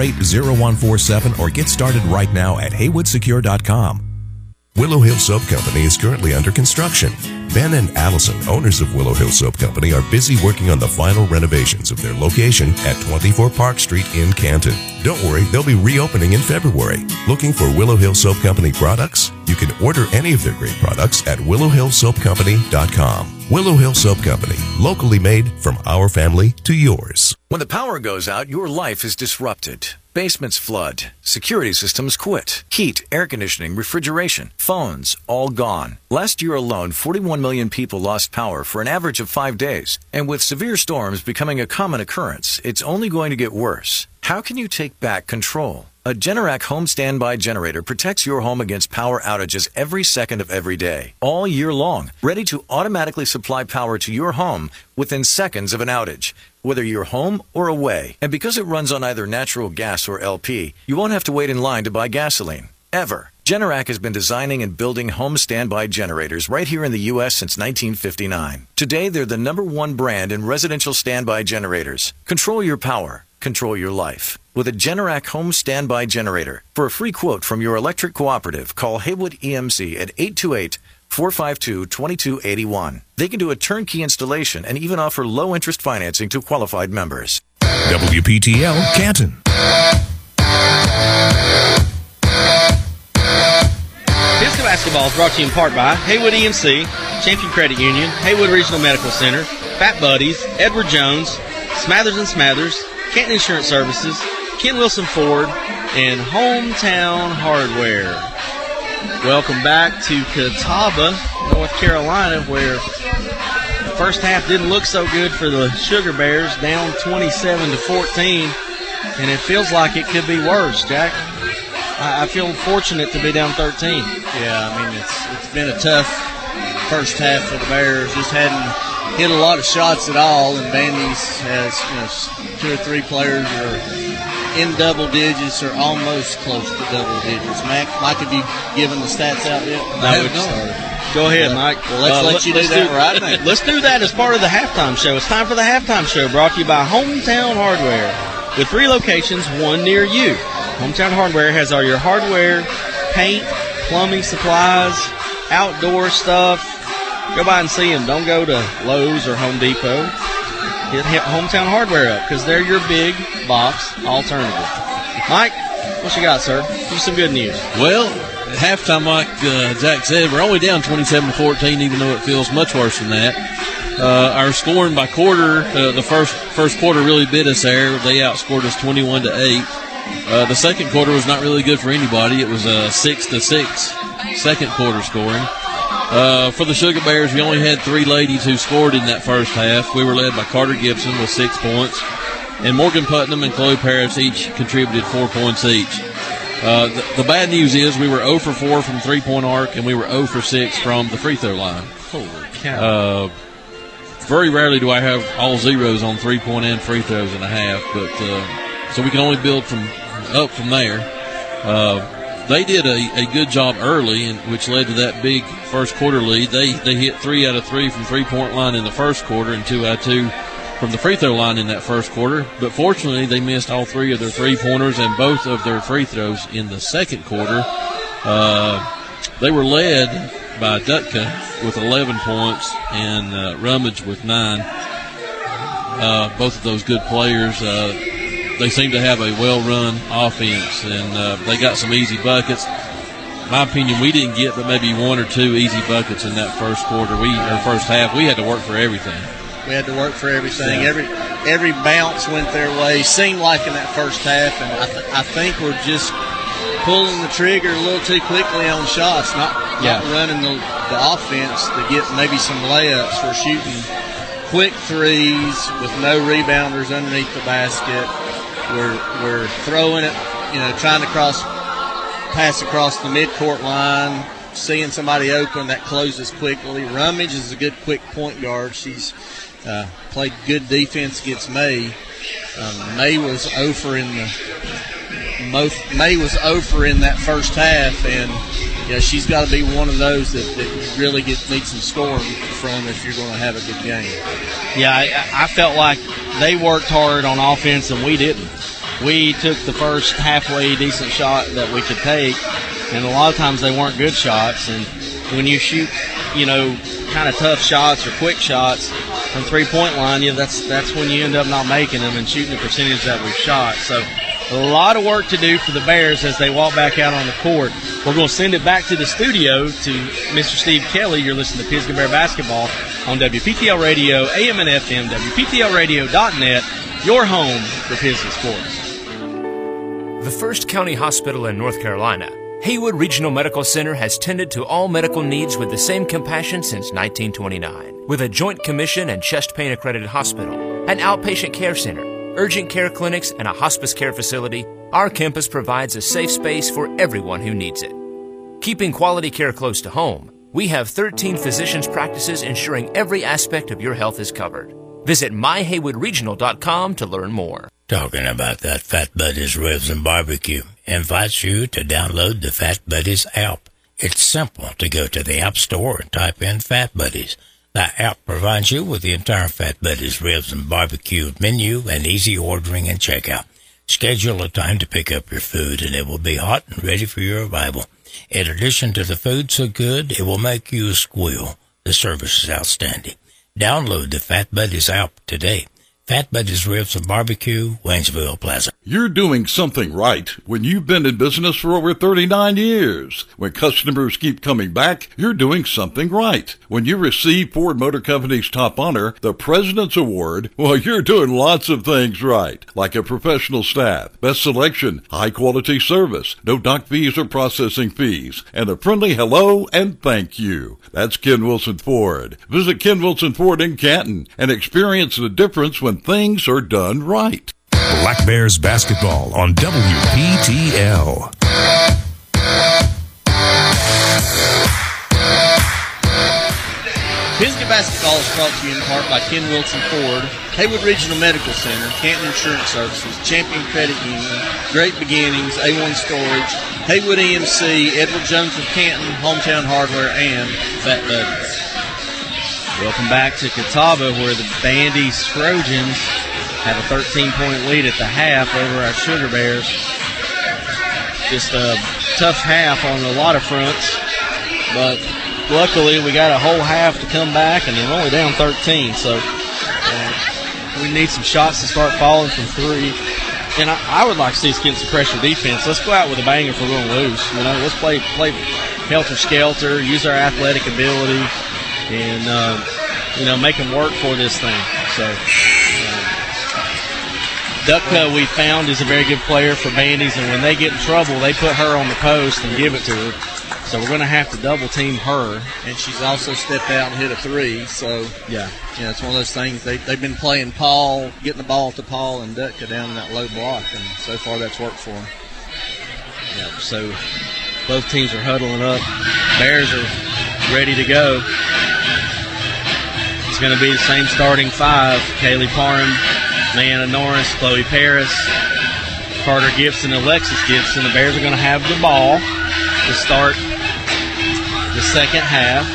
648-0147 or get started right now at haywoodsecure.com. Willow Hill Soap Company is currently under construction. Ben and Allison, owners of Willow Hill Soap Company, are busy working on the final renovations of their location at 24 Park Street in Canton. Don't worry, they'll be reopening in February. Looking for Willow Hill Soap Company products? You can order any of their great products at willowhillsoapcompany.com. Willow Hill Soap Company, locally made from our family to yours. When the power goes out, your life is disrupted. Basements flood. Security systems quit. Heat, air conditioning, refrigeration, phones, all gone. Last year alone, 41 million people lost power for an average of 5 days. And with severe storms becoming a common occurrence, it's only going to get worse. How can you take back control? A Generac home standby generator protects your home against power outages every second of every day, all year long, ready to automatically supply power to your home within seconds of an outage, whether you're home or away. And because it runs on either natural gas or LP, you won't have to wait in line to buy gasoline, ever. Generac has been designing and building home standby generators right here in the U.S. since 1959. Today, they're the #1 brand in residential standby generators. Control your power. Control your life with a Generac home standby generator. For a free quote from your electric cooperative, call Haywood EMC at 828-452-2281. They can do a turnkey installation and even offer low-interest financing to qualified members. WPTL Canton. Pisgah basketball is brought to you in part by Haywood EMC, Champion Credit Union, Haywood Regional Medical Center, Fat Buddies, Edward Jones, Smathers & Smathers, Canton Insurance Services, Ken Wilson Ford, and Hometown Hardware. Welcome back to Catawba, North Carolina, where the first half didn't look so good for the Sugar Bears, down 27-14, and it feels like it could be worse, Jack. I feel fortunate to be down 13. Yeah, I mean, it's been a tough first half for the Bears. Just hadn't hit a lot of shots at all, and Vandy's has 2 or 3 players are in double digits or almost close to double digits. Mike, have you given the stats out yet? Go ahead, Mike. Well, let's let you do that right now. Let's do that as part of the halftime show. It's time for the halftime show, brought to you by Hometown Hardware, with 3 locations, 1 near you. Hometown Hardware has all your hardware, paint, plumbing supplies, outdoor stuff. Go by and see them. Don't go to Lowe's or Home Depot. Hit Hometown Hardware up because they're your big box alternative. Mike, what you got, sir? Give us some good news. Well, halftime, like Jack said, we're only down 27-14, even though it feels much worse than that. Our scoring by quarter, the first quarter really bit us there. They outscored us 21-8. The second quarter was not really good for anybody. It was 6-6 second quarter scoring. For the Sugar Bears, we only had 3 ladies who scored in that first half. We were led by Carter Gibson with 6 points, and Morgan Putnam and Chloe Paris each contributed 4 points each. The bad news is we were 0 for 4 from three-point arc, and we were 0 for 6 from the free throw line. Holy cow. Very rarely do I have all zeros on three-point and free throws in a half, but so we can only build up from there. They did a good job early, which led to that big first quarter lead. They hit 3 out of 3 from three-point line in the first quarter and 2 out of 2 from the free throw line in that first quarter. But fortunately, they missed all 3 of their three-pointers and both of their free throws in the second quarter. They were led by Dutka with 11 points and Rummage with 9. Both of those good players. They seem to have a well-run offense, and they got some easy buckets. In my opinion, we didn't get but maybe 1 or 2 easy buckets in that first quarter. First half, we had to work for everything. We had to work for everything. Every bounce went their way. Seemed like in that first half, and I think we're just pulling the trigger a little too quickly on shots, not running the offense to get maybe some layups. We're shooting quick threes with no rebounders underneath the basket. We're throwing it, trying to pass across the midcourt line, seeing somebody open that closes quickly. Rummage is a good quick point guard. She's played good defense against May. May was 0 for in that first half, and she's got to be one of those that really needs some scoring from if you're going to have a good game. Yeah, I felt like they worked hard on offense and we didn't. We took the first halfway decent shot that we could take, and a lot of times they weren't good shots. And when you shoot, kind of tough shots or quick shots from three-point line, that's when you end up not making them and shooting the percentage that we've shot. So a lot of work to do for the Bears as they walk back out on the court. We're going to send it back to the studio to Mr. Steve Kelly. You're listening to Pisgah Bear Basketball on WPTL Radio, AM and FM, WPTLradio.net, your home for Pisgah sports. The First County Hospital in North Carolina, Haywood Regional Medical Center has tended to all medical needs with the same compassion since 1929. With a Joint Commission and chest pain accredited hospital, an outpatient care center, urgent care clinics, and a hospice care facility, our campus provides a safe space for everyone who needs it. Keeping quality care close to home, we have 13 physicians' practices ensuring every aspect of your health is covered. Visit myhaywoodregional.com to learn more. Talking about that Fat Buddies Ribs and Barbecue invites you to download the Fat Buddies app. It's simple to go to the App Store and type in Fat Buddies. The app provides you with the entire Fat Buddies Ribs and Barbecue menu and easy ordering and checkout. Schedule a time to pick up your food and it will be hot and ready for your arrival. In addition to the food so good, it will make you squeal. The service is outstanding. Download the Fat Buddies app today. Fat Buddies Ribs and Barbecue, Waynesville Plaza. You're doing something right when you've been in business for over 39 years. When customers keep coming back, you're doing something right. When you receive Ford Motor Company's top honor, the President's Award, well, you're doing lots of things right. Like a professional staff, best selection, high-quality service, no dock fees or processing fees, and a friendly hello and thank you. That's Ken Wilson Ford. Visit Ken Wilson Ford in Canton and experience the difference when things are done right. Black Bears basketball on WPTL. Pisgah Basketball is brought to you in part by Ken Wilson Ford, Haywood Regional Medical Center, Canton Insurance Services, Champion Credit Union, Great Beginnings, A1 Storage, Haywood EMC, Edward Jones of Canton, Hometown Hardware, and Fat Buddies. Welcome back to Catawba, where the Bandy's Trojans have a 13-point lead at the half over our Sugar Bears. Just a tough half on a lot of fronts, but luckily we got a whole half to come back, and they're only down 13, so we need some shots to start falling from three. and I would like to see us get some pressure defense. Let's go out with a banger if we're going to lose. Let's play helter-skelter, use our athletic ability, and, make them work for this thing. So, Dutka, we found, is a very good player for Bandies, and when they get in trouble, they put her on the post and give it to her. So we're going to have to double-team her. And she's also stepped out and hit a 3. So, yeah, it's one of those things. They've been playing Paul, getting the ball to Paul and Dutka down in that low block, and so far that's worked for them. Yeah, so both teams are huddling up. Bears are ready to go. It's going to be the same starting 5. Kaylee Parham, Mayanna Norris, Chloe Paris, Carter Gibson, Alexis Gibson. The Bears are going to have the ball to start the second half.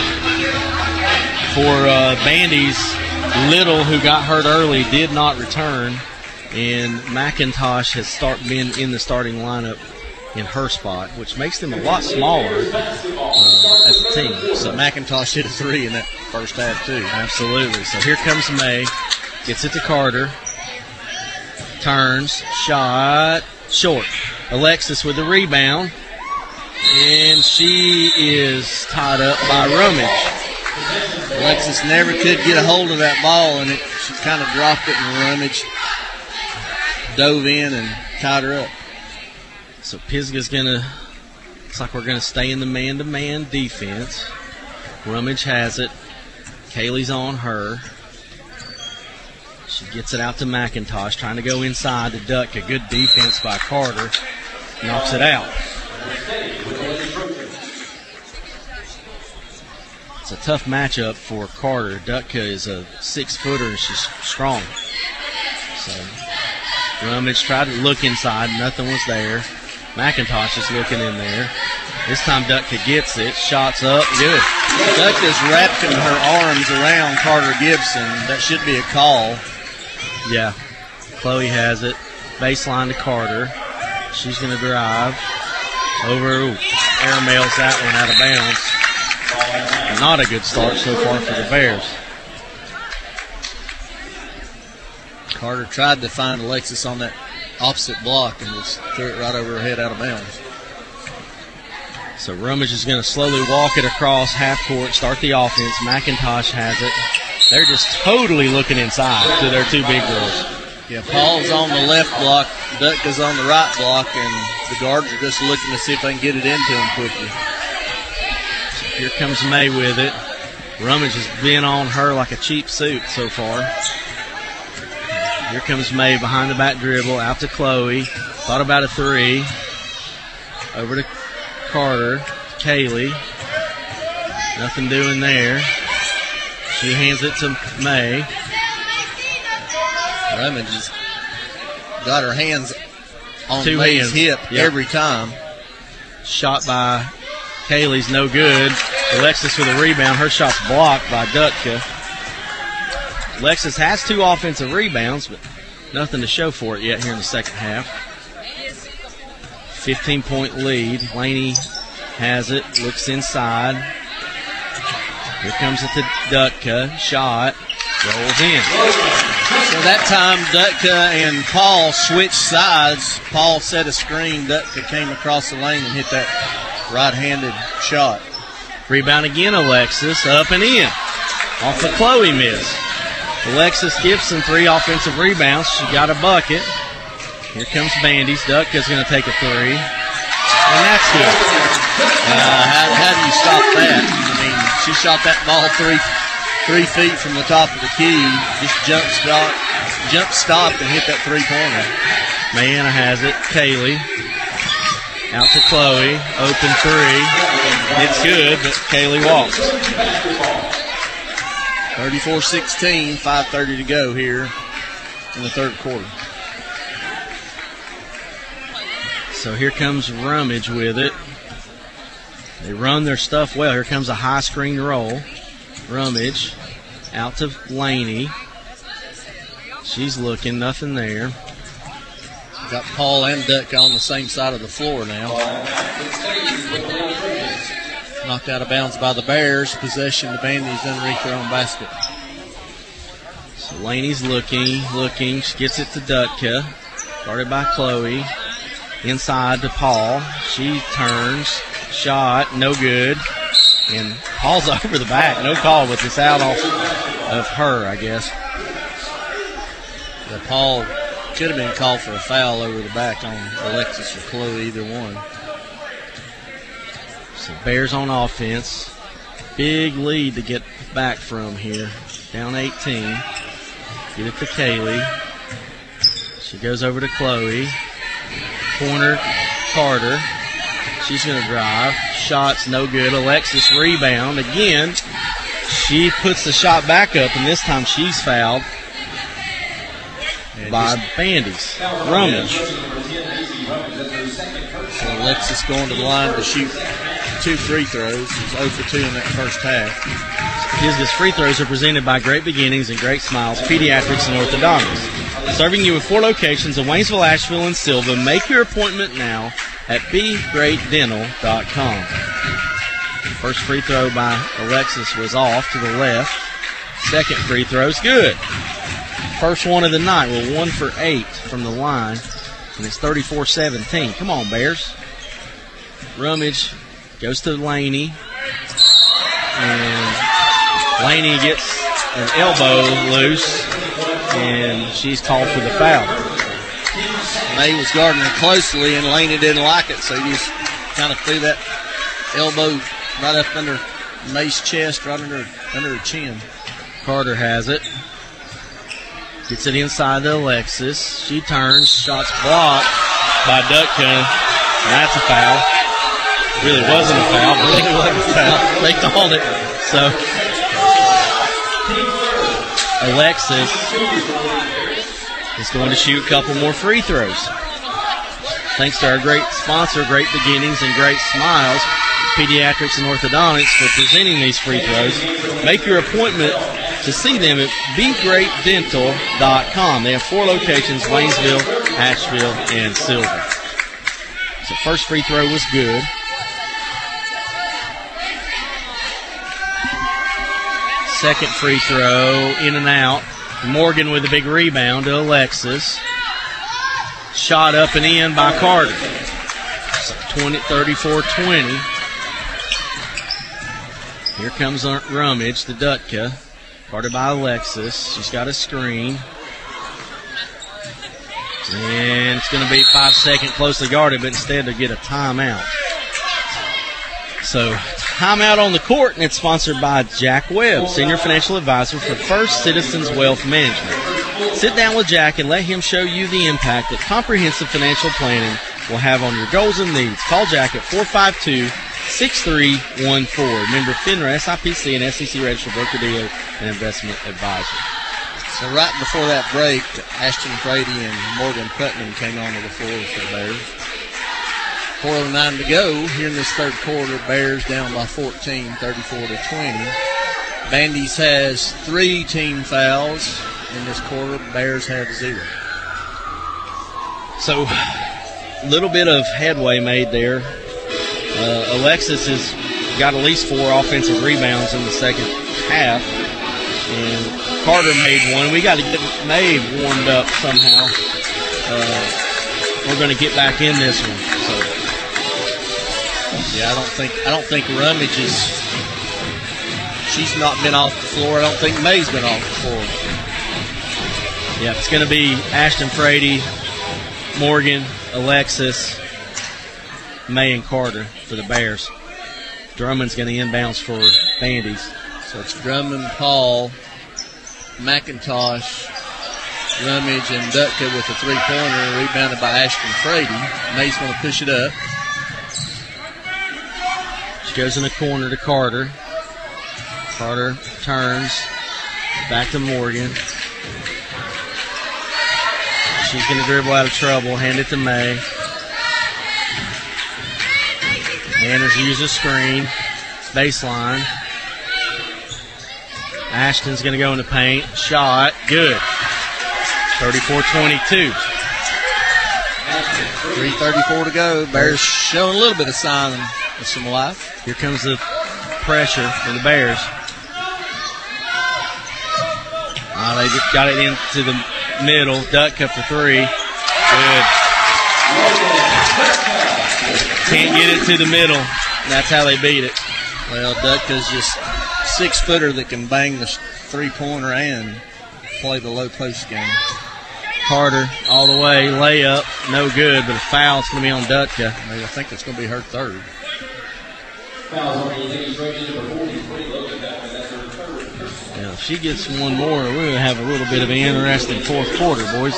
For Bandy's, Little, who got hurt early, did not return, and McIntosh has been in the starting lineup in her spot, which makes them a lot smaller as a team. So McIntosh hit a 3 in that first half, too. Absolutely. So here comes May. Gets it to Carter. Turns. Shot. Short. Alexis with the rebound. And she is tied up by Rummage. Alexis never could get a hold of that ball, and she kind of dropped it, and Rummage dove in and tied her up. So Pisgah's looks like we're going to stay in the man-to-man defense. Rummage has it. Kaylee's on her. She gets it out to McIntosh, trying to go inside to Dutka. Good defense by Carter. Knocks it out. It's a tough matchup for Carter. Dutka is a 6-footer, and she's strong. So Rummage tried to look inside. Nothing was there. McIntosh is looking in there. This time Dutka gets it. Shots up. Good. Dutka's wrapping her arms around Carter Gibson. That should be a call. Yeah. Chloe has it. Baseline to Carter. She's going to drive. Over. Airmails that one out of bounds. Not a good start so far for the Bears. Carter tried to find Alexis on that opposite block and just threw it right over her head out of bounds. So Rummage is going to slowly walk it across half court, start the offense. McIntosh has it. They're just totally looking inside to their 2 big girls. Yeah, Paul's on the left block, Dutka's on the right block, and the guards are just looking to see if they can get it into him quickly. So here comes May with it. Rummage has been on her like a cheap suit so far. Here comes May behind the back dribble, out to Chloe. Thought about a 3. Over to Carter, Kaylee. Nothing doing there. She hands it to May. Rummage has got her hands on 2 May's hands. hip every time. Shot by Kaylee's no good. Alexis with a rebound. Her shot's blocked by Dutka. Alexis has 2 offensive rebounds, but nothing to show for it yet here in the second half. 15-point lead. Laney has it, looks inside. Here comes it to Dutka. Shot. Rolls in. So that time, Dutka and Paul switched sides. Paul set a screen. Dutka came across the lane and hit that right-handed shot. Rebound again, Alexis. Up and in. Off the Chloe miss. Alexis Gibson, 3 offensive rebounds. She got a bucket. Here comes Bandy's. Dutka's going to take a 3. And that's good. How do you stop that? I mean, she shot that ball 3 feet from the top of the key. Just jump stopped and hit that 3-pointer. Mayanna has it. Kaylee. Out to Chloe. Open 3. It's good, but Kaylee walks. 34-16, 5:30 to go here in the third quarter. So here comes Rummage with it. They run their stuff well. Here comes a high screen roll. Rummage out to Laney. She's looking, nothing there. Got Paul and Dutka on the same side of the floor now. Knocked out of bounds by the Bears. Possession to Bandy's underneath their own basket. So Laney's looking. She gets it to Dutka. Guarded by Chloe. Inside to Paul. She turns. Shot. No good. And Paul's over the back. No call, but it's out off of her, I guess. Yeah, Paul could have been called for a foul over the back on Alexis or Chloe, either one. So Bears on offense. Big lead to get back from here. Down 18. Get it to Kaylee. She goes over to Chloe. Corner, Carter. She's going to drive. Shot's no good. Alexis rebound again. She puts the shot back up, and this time she's fouled by Bandy's. Rummage. So Alexis going to the line to shoot 2 free throws. She's 0 for 2 in that first half. His free throws are presented by Great Beginnings and Great Smiles, Pediatrics and Orthodontics. Serving you with 4 locations in Waynesville, Asheville, and Silva. Make your appointment now at BeGreatDental.com. First free throw by Alexis was off to the left. Second free throw's good. First one of the night. We're 1 for 8 from the line, and it's 34-17. Come on, Bears. Rummage goes to Laney, and Laney gets an elbow loose, and she's called for the foul. May was guarding her closely, and Laney didn't like it, so he just kind of threw that elbow right up under May's chest, right under her chin. Carter has it. Gets it inside to Alexis. She turns. Shot's blocked by Dutka. That's a foul. Really wasn't a foul. Really wasn't a foul. They called it. So Alexis is going to shoot a couple more free throws. Thanks to our great sponsor, Great Beginnings and Great Smiles, Pediatrics and Orthodontics, for presenting these free throws. Make your appointment to see them at BeGreatDental.com. They have 4 locations, Waynesville, Asheville, and Silver. So first free throw was good. Second free throw, in and out. Morgan with a big rebound to Alexis. Shot up and in by Carter. 34-20. Here comes Rummage to Dutka. Guarded by Alexis. She's got a screen. And it's going to be 5 seconds closely guarded, but instead they get a timeout. So, timeout on the court, and it's sponsored by Jack Webb, Senior Financial Advisor for First Citizens Wealth Management. Sit down with Jack and let him show you the impact that comprehensive financial planning will have on your goals and needs. Call Jack at 452-6314. Member FINRA, SIPC, and SEC registered broker-dealer and investment advisor. So right before that break, Ashton Frady and Morgan Putnam came onto the floor for the Bears. 4:09 to go here in this third quarter. Bears down by 14, 34-20. Bandy's has 3 team fouls in this quarter. Bears have 0. So, a little bit of headway made there. Alexis has got at least 4 offensive rebounds in the second half, and Carter made one. We got to get May warmed up somehow. We're going to get back in this one. So, yeah, I don't think Rummage is. She's not been off the floor. I don't think May's been off the floor. Yeah, it's going to be Ashton Frady, Morgan, Alexis, May, and Carter for the Bears. Drummond's going to inbounds for Bandy's. So it's Drummond, Paul, McIntosh, Rummage, and Dutka with a 3-pointer, rebounded by Ashton Frady. May's going to push it up. She goes in the corner to Carter. Carter turns back to Morgan. She's going to dribble out of trouble, hand it to May. Manners uses a screen. Baseline. Ashton's going to go in the paint. Shot. Good. 34-22. 3:34 to go. Bears showing a little bit of sign of some life. Here comes the pressure for the Bears. They just got it into the middle. Dutka for 3. Good. Can't get it to the middle. That's how they beat it. Well, Dutka's just 6-footer that can bang the three-pointer and play the low post game. Carter all the way, layup, no good, but a foul's going to be on Dutka. I think it's going to be her third. Yeah, if she gets one more, we're going to have a little bit of an interesting fourth quarter, boys.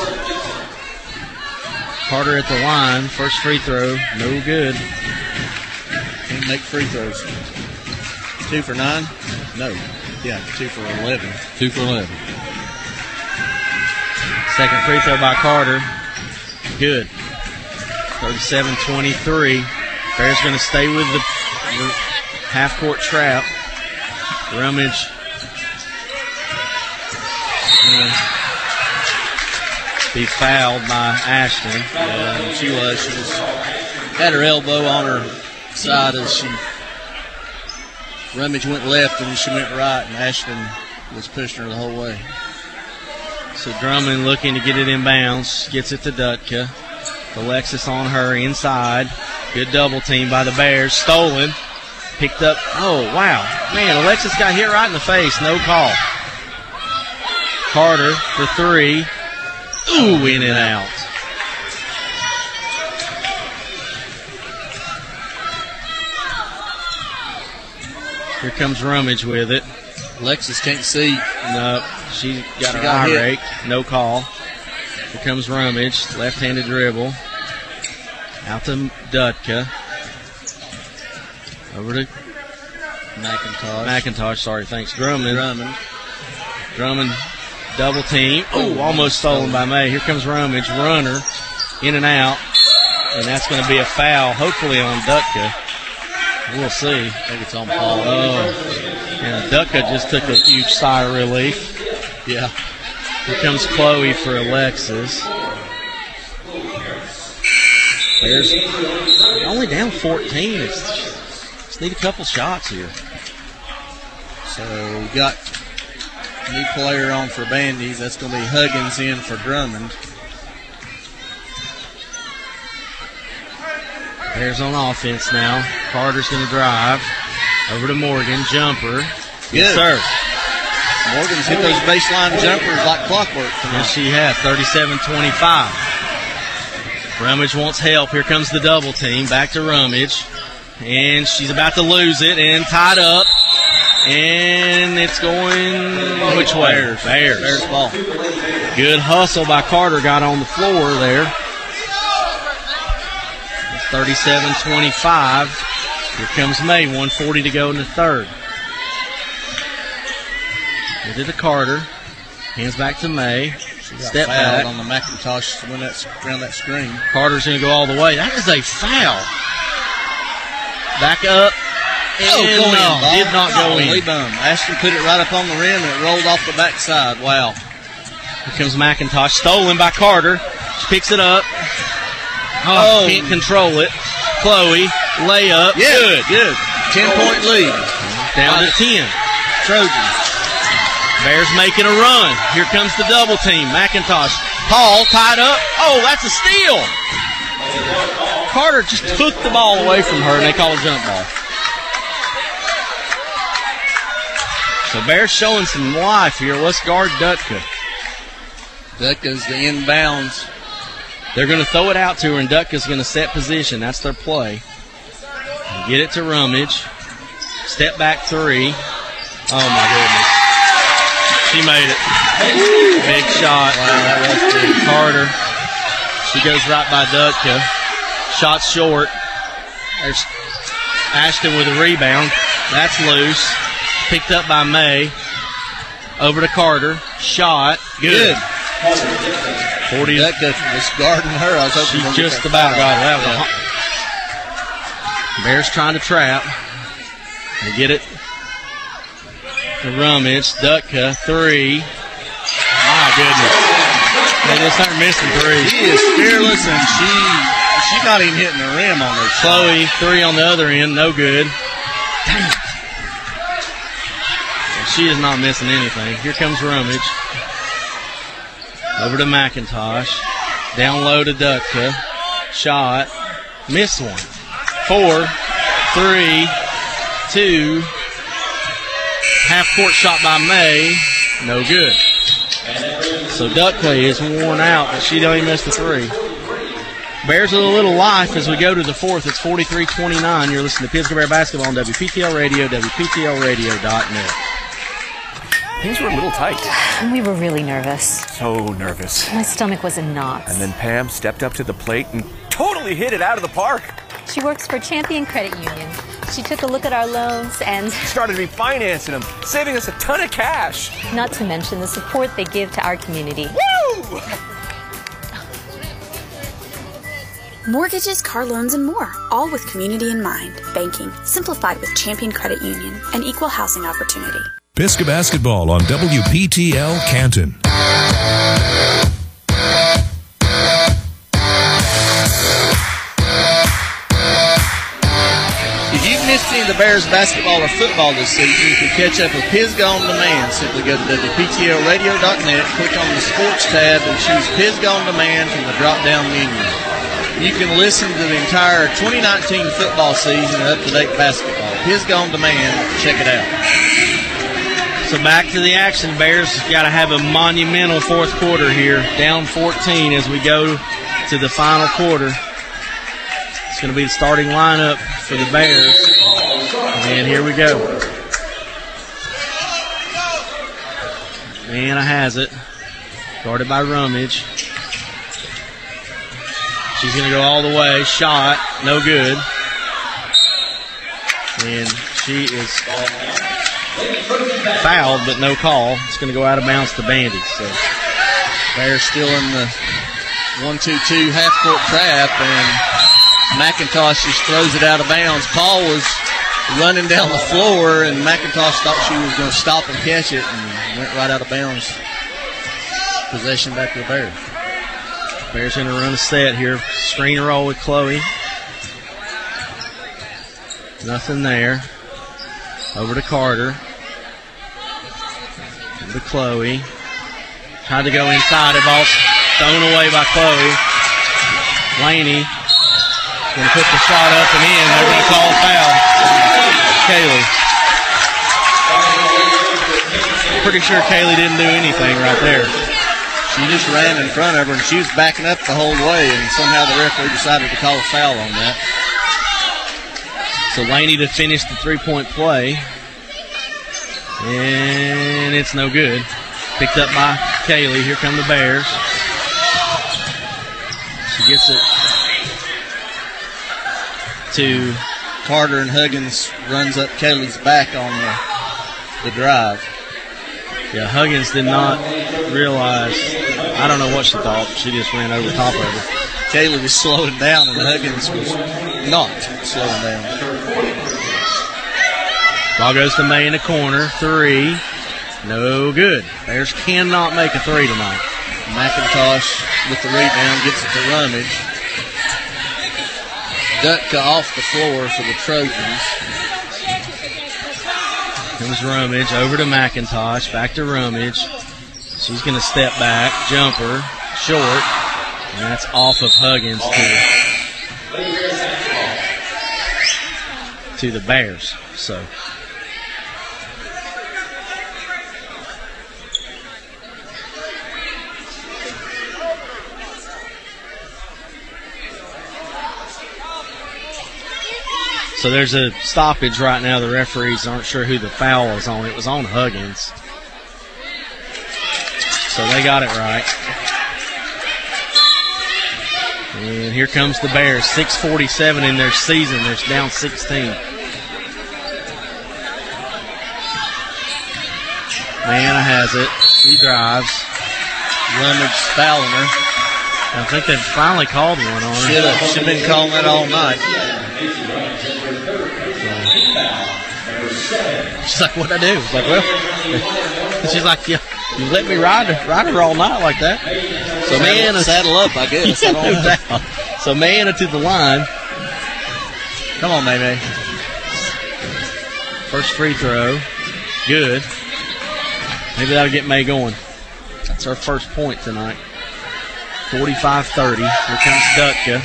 Carter at the line, first free throw, no good. Can't make free throws. 2 for 9? No. Yeah, 2 for 11. 2 for 11. Second free throw by Carter. Good. 37-23. Bears going to stay with the half-court trap. Rummage. Be fouled by Ashton. She was had her elbow on her side as she Rummage went left and she went right, and Ashton was pushing her the whole way. So Drummond looking to get it in bounds, gets it to Dutka. Alexis on her inside. Good double team by the Bears. Stolen. Picked up. Oh, wow. Man, Alexis got hit right in the face. No call. Carter for three. Ooh, in and out. Here comes Rummage with it. Alexis can't see. No, she got her eye rake. No call. Here comes Rummage. Left-handed dribble. Out to Dutka. Over to McIntosh, sorry, thanks. Drummond. Double team. Oh, almost stolen by May. Here comes Rummage. Runner. In and out. And that's going to be a foul, hopefully on Dutka. We'll see. I think it's on Paul. Oh. And Dutka just took a huge sigh of relief. Yeah. Here comes Chloe for Alexis. There's only down 14. Just need a couple shots here. So we got a new player on for Bandies. That's going to be Huggins in for Drummond. Bears on offense now. Carter's going to drive. Over to Morgan. Jumper. Yes, sir. Morgan's hit those baseline jumpers like clockwork tonight. Yes, she has. 37-25. Rummage wants help. Here comes the double team. Back to Rummage. And she's about to lose it. And tied up. And it's going which way? Bears ball. Good hustle by Carter. Got on the floor there. 37-25. Here comes May. 1:40 to go in the third. Get it to Carter. Hands back to May. Step back on the McIntosh when that's around that screen. Carter's going to go all the way. That is a foul. Back up. And did not go in. Dumb. Ashton put it right up on the rim and it rolled off the backside. Wow. Here comes McIntosh. Stolen by Carter. She picks it up. Oh, can't control it. Chloe, layup. Yeah, good. 10-point lead. Down to 10. Trojans. Bears making a run. Here comes the double team. McIntosh. Paul tied up. Oh, that's a steal. Carter just took the ball away from her, and they call a jump ball. So Bears showing some life here. Let's guard Dutka. Dutka's the inbounds. They're going to throw it out to her, and Dutka's going to set position. That's their play. Get it to Rummage. Step back three. Oh, my goodness. She made it. Big shot. Wow, that was big. Carter. She goes right by Dutka. Shot short. There's Ashton with a rebound. That's loose. Picked up by May. Over to Carter. Shot. Good. 40. Dutka was guarding her. I was hoping she just about got it. That was Bears trying to trap. They get it. The Rummage. Dutka. Three. My goodness. They just aren't missing three. She is fearless, and she's not even hitting the rim on those. Chloe, three on the other end. No good. Damn. She is not missing anything. Here comes Rummage. Over to McIntosh. Down low to Dutka. Shot. Missed one. 4, 3, 2. Half-court shot by May. No good. So Dutka is worn out, but she only missed the 3. Bears with a little life as we go to the fourth. It's 43-29. You're listening to Pisgah Bear Basketball on WPTL Radio, WPTLradio.net. Things were a little tight. We were really nervous. So nervous. My stomach was in knots. And then Pam stepped up to the plate and totally hit it out of the park. She works for Champion Credit Union. She took a look at our loans and started refinancing them, saving us a ton of cash. Not to mention the support they give to our community. Woo! Mortgages, car loans, and more, all with community in mind. Banking, simplified with Champion Credit Union, an equal housing opportunity. Pisgah Basketball on WPTL Canton. If you've missed any of the Bears basketball or football this season, you can catch up with Pisgah on Demand. Simply go to WPTLradio.net, click on the Sports tab, and choose Pisgah on Demand from the drop-down menu. You can listen to the entire 2019 football season and up-to-date basketball. Pisgah on Demand. Check it out. So back to the action. Bears got to have a monumental fourth quarter here. Down 14 as we go to the final quarter. It's going to be the starting lineup for the Bears. And here we go. Anna has it. Guarded by Rummage. She's going to go all the way. Shot. No good. And she is fouled, but no call. It's going to go out of bounds to Bandy. So Bears still in the 1-2-2 half-court trap, and McIntosh just throws it out of bounds. Paul was running down the floor, and McIntosh thought she was going to stop and catch it, and went right out of bounds. Possession back to the Bears. Bears going to run a set here. Screen roll with Chloe. Nothing there. Over to Carter. Over to Chloe. Tried to go inside. The ball thrown away by Chloe. Laney going to put the shot up and in. They're going to call a foul. Kaylee. Pretty sure Kaylee didn't do anything right there. She just ran in front of her, and she was backing up the whole way, and somehow the referee decided to call a foul on that. So Laney to finish the three-point play. And it's no good. Picked up by Kaylee. Here come the Bears. She gets it to Carter, and Huggins runs up Kaylee's back on the drive. Yeah, Huggins did not realize. I don't know what she thought. She just ran over top of her. Kaylee was slowing down, and Huggins was not slowing down. Ball goes to May in the corner. 3. No good. Bears cannot make a 3 tonight. McIntosh with the rebound gets it to Rummage. Dutka off the floor for the Trojans. Comes Rummage over to McIntosh. Back to Rummage. She's going to step back. Jumper. Short. And that's off of Huggins to the Bears. So there's a stoppage right now. The referees aren't sure who the foul was on. It was on Huggins. So they got it right. And here comes the Bears. 6:47 in their season. They're down 16. Diana has it. She drives. Rummage fouling her. I think they've finally called one on her. Should have been calling that all night. She's like, what'd I do? Like, well, she's like, yeah, you let me ride her all night like that. So Manna, saddle up, I guess. I don't know. So Manna to the line. Come on, May. First free throw. Good. Maybe that'll get May going. That's our first point tonight. 45-30. Here comes Dutka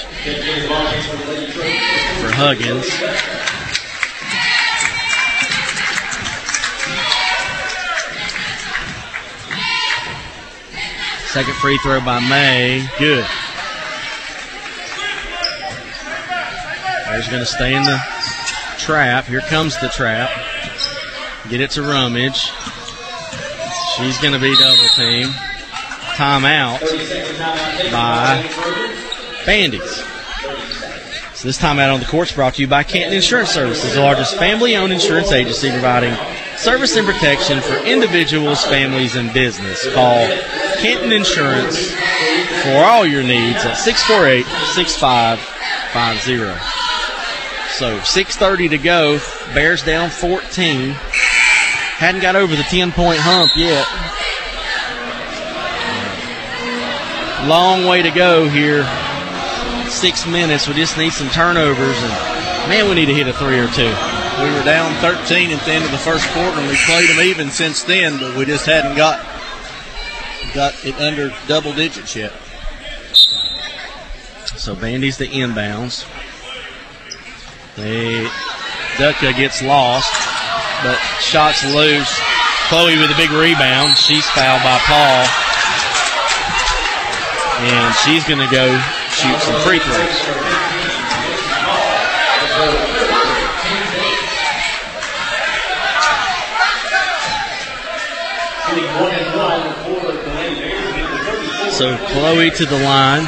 for Huggins. Second free throw by May. Good. There's going to stay in the trap. Here comes the trap. Get it to Rummage. She's going to be double team. Timeout by Bandies. So this timeout on the court is brought to you by Canton Insurance Services, the largest family-owned insurance agency providing service and protection for individuals, families, and business. Call Canton Insurance for all your needs at 648-6550. So 6:30 to go. Bears down 14. Hadn't got over the 10-point hump yet. Long way to go here. 6 minutes. We just need some turnovers. And, man, we need to hit a 3 or 2. We were down 13 at the end of the first quarter, and we played them even since then, but we just hadn't got it under double digits yet. So Bandy's the inbounds. Dutka gets lost, but shot's loose. Chloe with a big rebound. She's fouled by Paul. And she's going to go shoot some free throws. So Chloe to the line.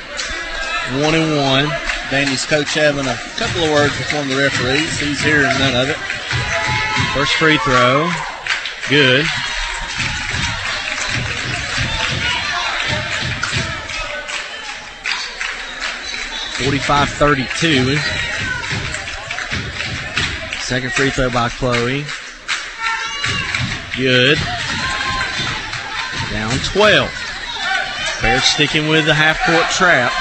1-1. Danny's coach having a couple of words with one of the referees. He's hearing none of it. First free throw. Good. (45-32). Second free throw by Chloe. Good. Down 12. Bears sticking with the half-court trap.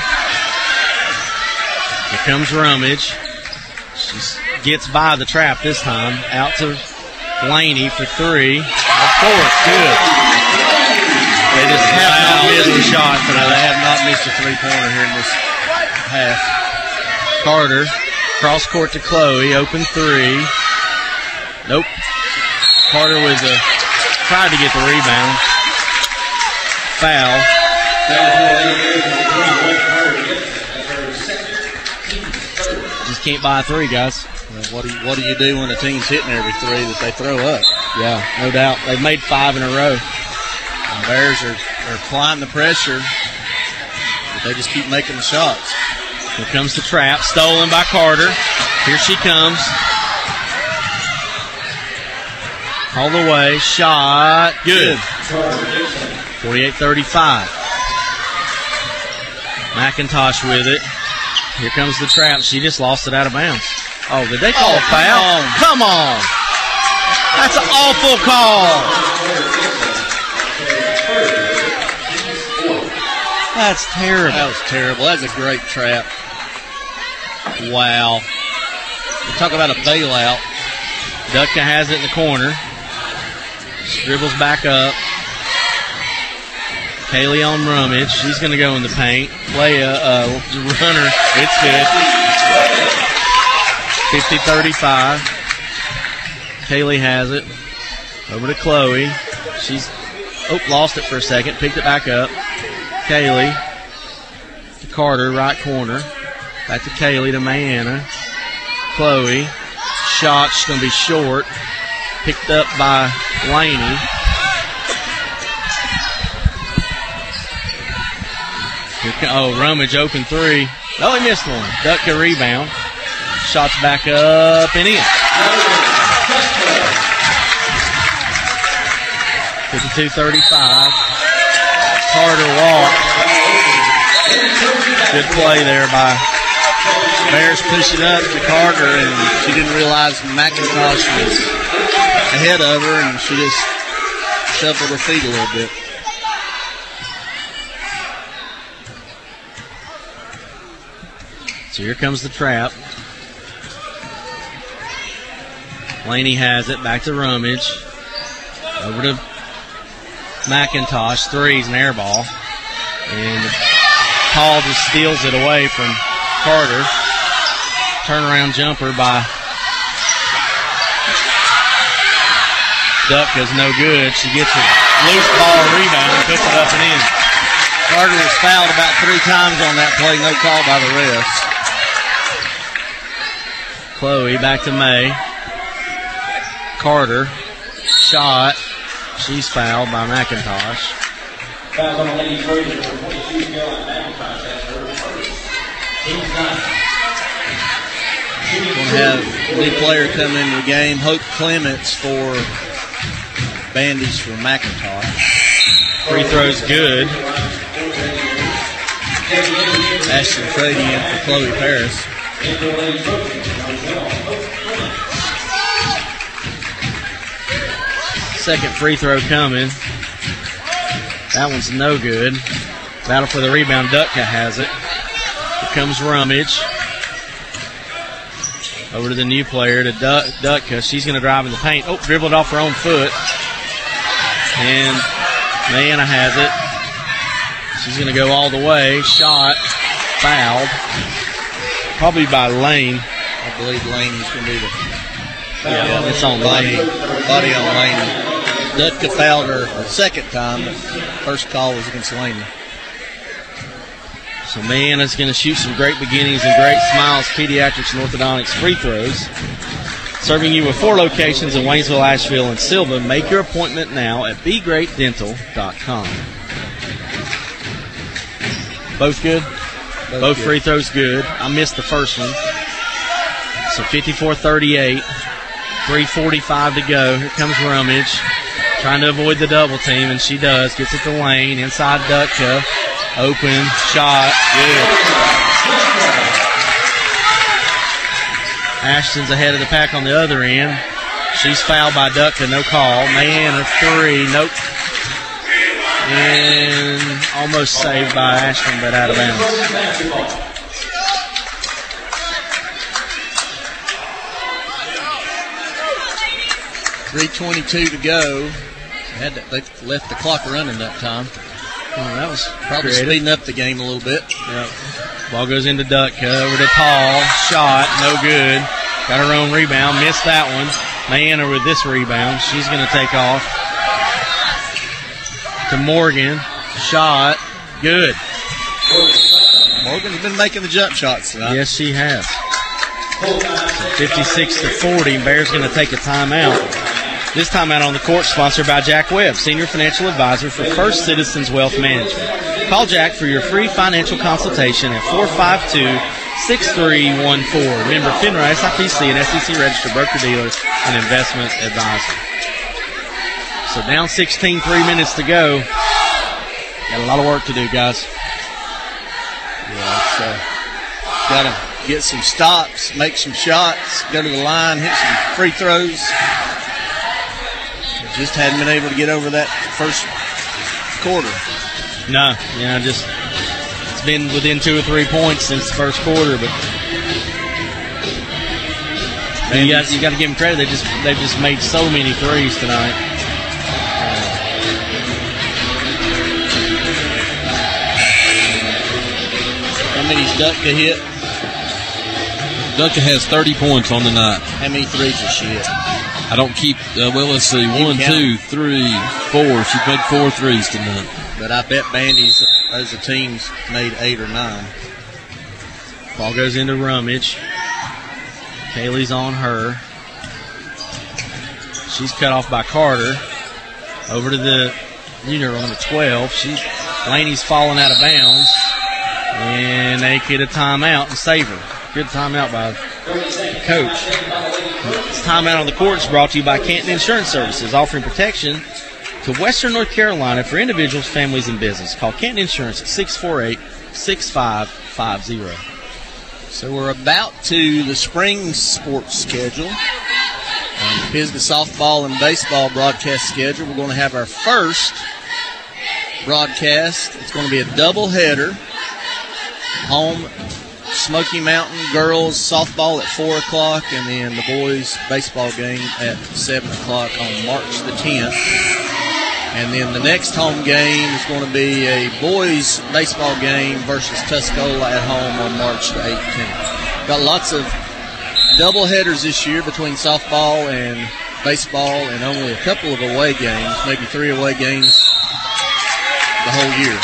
Here comes Rummage. She gets by the trap this time. Out to Laney for 3. Of course, good. They just have not missed a shot. No, they have not missed a three-pointer here in this half. Carter, cross court to Chloe, open 3. Nope. Carter tried to get the rebound. Foul. Just can't buy a 3, guys. Well, what do you do when a team's hitting every 3 that they throw up? Yeah, no doubt. They've made 5 in a row. And Bears are applying the pressure, but they just keep making the shots. Here comes the trap, stolen by Carter. Here she comes. All the way, shot, good. 48-35. McIntosh with it. Here comes the trap. She just lost it out of bounds. Oh, did they call a foul? Come on. That's an awful call. That's terrible. That was terrible. That's a great trap. Wow. You talk about a bailout. Dutka has it in the corner. Dribbles back up. Kaylee on Rummage. She's going to go in the paint. Runner. It's good. 50-35. Kaylee has it. Over to Chloe. She's lost it for a second. Picked it back up. Kaylee to Carter, right corner. Back to Kaylee to Mayanna. Chloe. Shot's going to be short. Picked up by Laney. Rummage open 3. Oh, he missed one. Dutka rebound. Shots back up and in. 52-35. Carter walk. Good play there by Bears pushing up to Carter, and she didn't realize McIntosh was ahead of her, and she just shuffled her feet a little bit. So here comes the trap. Laney has it. Back to Rummage. Over to McIntosh. 3's an air ball. And Paul just steals it away from Carter. Turnaround jumper by Dutka's no good. She gets a loose ball rebound and puts it up and in. Carter was fouled about 3 times on that play. No call by the refs. Chloe back to May. Carter. Shot. She's fouled by McIntosh. Foul on the lady Fraser for 22, Caroline McIntosh. That's her first. Team's 9. We're going to have a new player come into the game. Hope Clements for Bandies for McIntosh. Free throw's good. Ashton Frady in for Chloe Paris. Second free throw coming. That one's no good. Battle for the rebound. Dutka has it. Here comes Rummage. Over to the new player, to Dutka. She's going to drive in the paint. Oh, dribbled off her own foot. And Mayana has it. She's going to go all the way. Shot. Fouled. Probably by Lane. I believe Lane is going to be the foul. Yeah, it's on Lane. Body on Lane. Dutka fouled her the second time, but first call was against Laney. So Mayana's going to shoot some great beginnings and great smiles, pediatrics and orthodontics free throws. Serving you with 4 locations in Waynesville, Asheville, and Sylvan. Make your appointment now at BeGreatDental.com. Both good? Both good. Free throws good. I missed the first one. So 54-38. 3:45 to go. Here comes Rummage. Trying to avoid the double team, and she does. Gets it to Lane. Inside Dutka. Open. Shot. Good. Ashton's ahead of the pack on the other end. She's fouled by Dutka. No call. Mayana 3. Nope. And almost saved by Ashton, but out of bounds. 3:22 to go. They left the clock running that time. Oh, that was probably creative. Speeding up the game a little bit. Yep. Ball goes into Dutka. Over to Paul. Shot. No good. Got her own rebound. Missed that one. Mayana with this rebound. She's going to take off. To Morgan. Shot. Good. Morgan's been making the jump shots tonight. Yes, she has. So 56-40. Bears going to take a timeout. This timeout on the court sponsored by Jack Webb, Senior Financial Advisor for First Citizens Wealth Management. Call Jack for your free financial consultation at 452-6314. Member FINRA, SIPC, and SEC registered broker-dealer and investment advisor. So down 16, 3 minutes to go. Got a lot of work to do, guys. Yeah, got to get some stops, make some shots, go to the line, hit some free throws. Just hadn't been able to get over that first quarter. No, just it's been within 2 or 3 points since the first quarter, but you got to give them credit. They've just made so many threes tonight. How many's Dutka hit? Dutka has 30 points on the night. How many threes has she hit? I don't keep, let's see, 1, 2, 3, 4. She made 4 threes tonight. But I bet Bandy's, as a team's made 8 or 9. Ball goes into Rummage. Kaylee's on her. She's cut off by Carter. Over to the junior on the 12. Laney's falling out of bounds. And they get a timeout and save her. Good timeout by the coach. This timeout on the court is brought to you by Canton Insurance Services, offering protection to Western North Carolina for individuals, families, and business. Call Canton Insurance at 648-6550. So we're about to the spring sports schedule. Pisgah softball and baseball broadcast schedule. We're going to have our first broadcast. It's going to be a doubleheader. Home Smoky Mountain girls softball at 4 o'clock, and then the boys baseball game at 7 o'clock on March the 10th. And then the next home game is going to be a boys baseball game versus Tuscola at home on March the 18th. Got lots of double headers this year between softball and baseball, and only a couple of away games, maybe 3 away games the whole year.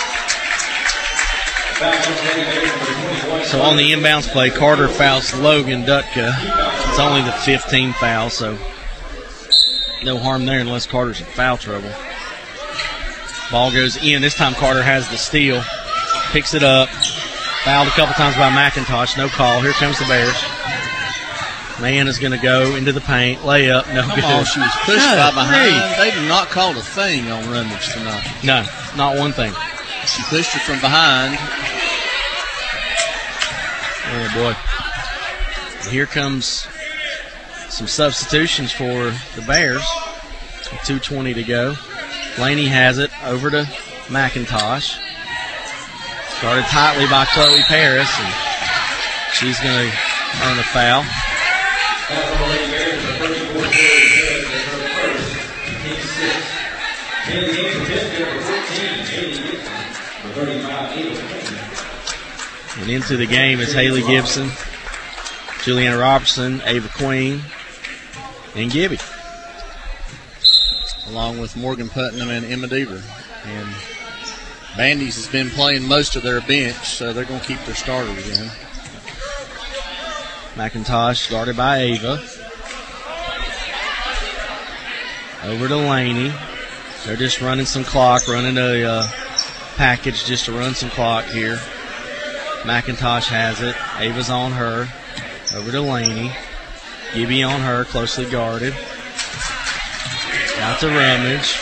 So on the inbounds play, Carter fouls Logan Dutka. It's only the 15th foul, so no harm there unless Carter's in foul trouble. Ball goes in. This time Carter has the steal. Picks it up. Fouled a couple times by McIntosh. No call. Here comes the Bears. Man is going to go into the paint. Layup. No good. Come on, she was pushed by behind. They did not call a thing on Rummage tonight. No, not one thing. She pushed her from behind. Oh, boy. Here comes some substitutions for the Bears. 2:20 to go. Laney has it over to McIntosh. Guarded tightly by Chloe Paris, and she's going to earn a foul. And into the game is Haley Gibson, Juliana Robertson, Ava Queen, and Gibby, along with Morgan Putnam and Emma Deaver. And Bandy's has been playing most of their bench, so they're going to keep their starters in. McIntosh guarded by Ava. Over to Laney. They're just running some clock, running a package just to run some clock here. McIntosh has it. Ava's on her. Over to Laney. Gibby on her, closely guarded. Out to Rummage.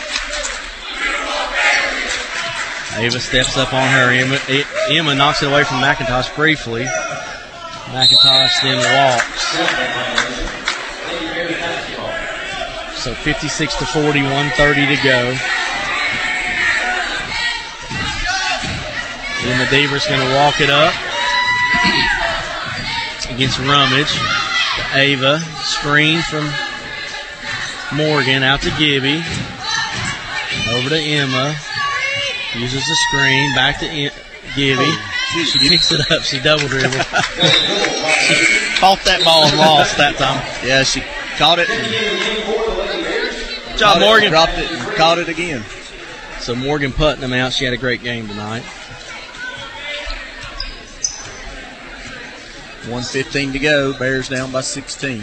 Ava steps up on her. Emma knocks it away from McIntosh briefly. McIntosh then walks. So 56-40, 1:30 to go. Emma Deaver's going to walk it up against Rummage. To Ava. Screen from Morgan out to Gibby. Over to Emma. Uses the screen. Back to Gibby. She picks it up. She double dribbled. She caught that ball and lost that time. Yeah, she caught it. Good job, Morgan. Dropped it and caught it again. So Morgan Putnam out. She had a great game tonight. 1:15 to go. Bears down by 16.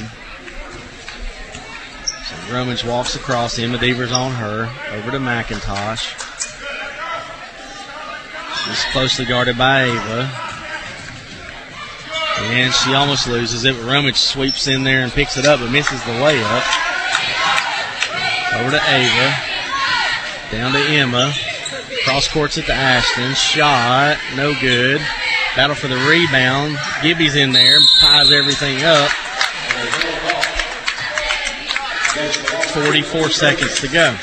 So Rummage walks across. Emma Deaver's on her. Over to McIntosh. She's closely guarded by Ava. And she almost loses it. Rummage sweeps in there and picks it up but misses the layup. Over to Ava. Down to Emma. Cross courts it to Ashton. Shot. No good. Battle for the rebound. Gibby's in there. Ties everything up. 44 seconds to go.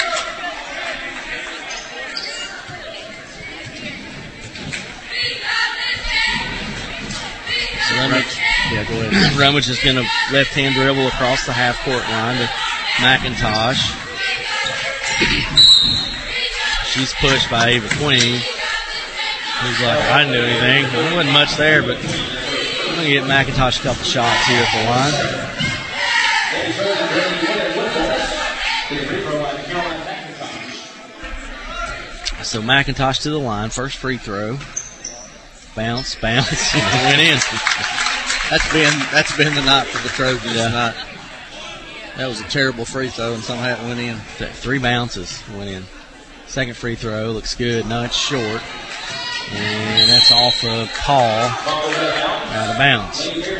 Yeah, go ahead. Rummage is going to left-hand dribble across the half-court line to McIntosh. She's pushed by Ava Queen. He's like, I didn't do anything. There wasn't much there, but I'm going to get McIntosh a couple shots here at the line. So McIntosh to the line. First free throw. Bounce, bounce. Went in. That's been the night for the Trojans tonight. That was a terrible free throw, and somehow it went in. 3 bounces went in. Second free throw looks good. No, it's short. And that's off of Paul. Out of bounds.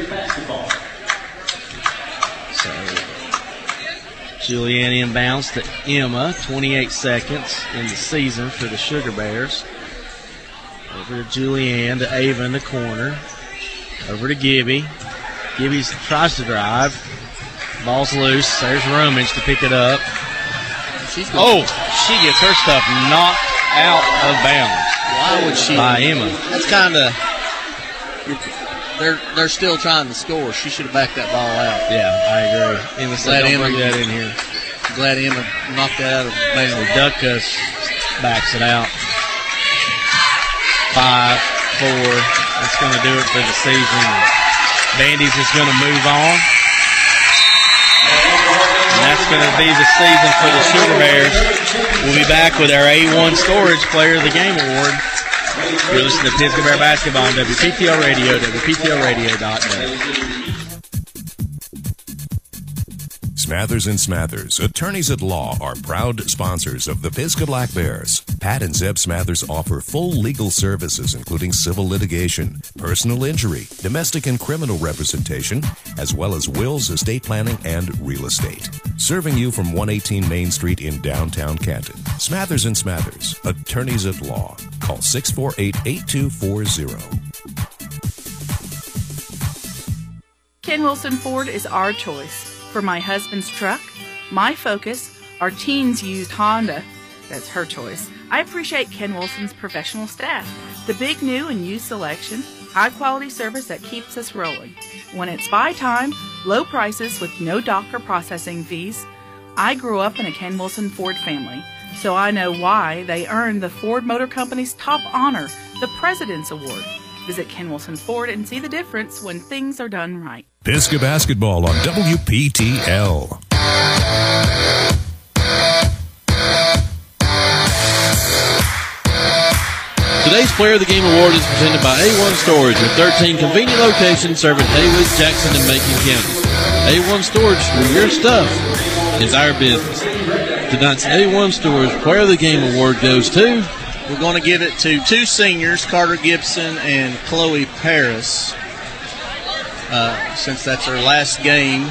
So Julianne inbounds to Emma. 28 seconds in the season for the Sugar Bears. Over to Julianne, to Ava in the corner. Over to Gibby. Gibby tries to drive. Ball's loose. There's Rummage to pick it up. She gets her stuff knocked out of bounds. Why would she? By Emma. That's kind of. They're still trying to score. She should have backed that ball out. Yeah, I agree. Emma said, don't bring that in here. Glad Emma knocked that out of Bailey. Duckus backs it out. 5-4. That's going to do it for the season. Bandy's is going to move on. And that's going to be the season for the Sugar Bears. We'll be back with our A1 Storage Player of the Game Award. You're listening to Pisgah Bear Basketball on WPTL Radio, WPTLradio.net. Smathers and Smathers, attorneys at law, are proud sponsors of the Pisgah Black Bears. Pat and Zeb Smathers offer full legal services, including civil litigation, personal injury, domestic and criminal representation, as well as wills, estate planning, and real estate. Serving you from 118 Main Street in downtown Canton. Smathers and Smathers, attorneys at law. Call 648-8240. Ken Wilson Ford is our choice. For my husband's truck, my Focus, our teens used Honda, that's her choice. I appreciate Ken Wilson's professional staff. The big new and used selection, high quality service that keeps us rolling. When it's buy time, low prices with no dock or processing fees. I grew up in a Ken Wilson Ford family, so I know why they earned the Ford Motor Company's top honor, the President's Award. Visit Ken Wilson Ford and see the difference when things are done right. Pisgah Basketball on WPTL. Today's Player of the Game Award is presented by A1 Storage with 13 convenient locations serving Haywood, Jackson, and Macon counties. A1 Storage, where your stuff is our business. Tonight's A1 Storage Player of the Game Award goes to... We're going to give it to two seniors, Carter Gibson and Chloe Paris, since that's their last game.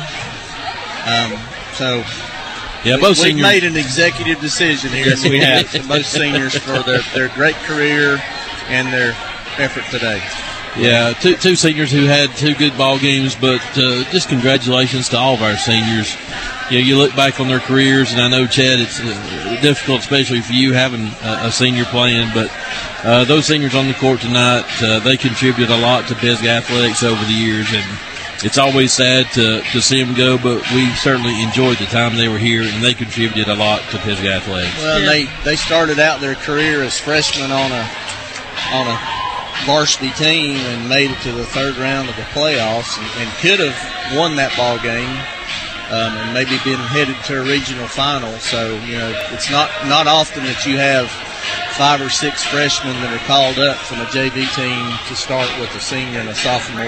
We've made an executive decision here. Yes, we have. To both seniors for their great career and their effort today. Yeah, two seniors who had two good ball games, but just congratulations to all of our seniors. You look back on their careers, and I know, Chad, it's difficult, especially for you having a senior playing, but those seniors on the court tonight, they contributed a lot to Pisgah athletics over the years, and it's always sad to see them go, but we certainly enjoyed the time they were here, and they contributed a lot to Pisgah athletics. Well, they started out their career as freshmen on a varsity team and made it to the third round of the playoffs and could have won that ball game. And maybe been headed to a regional final. So, it's not often that you have 5 or 6 freshmen that are called up from a JV team to start with a senior and a sophomore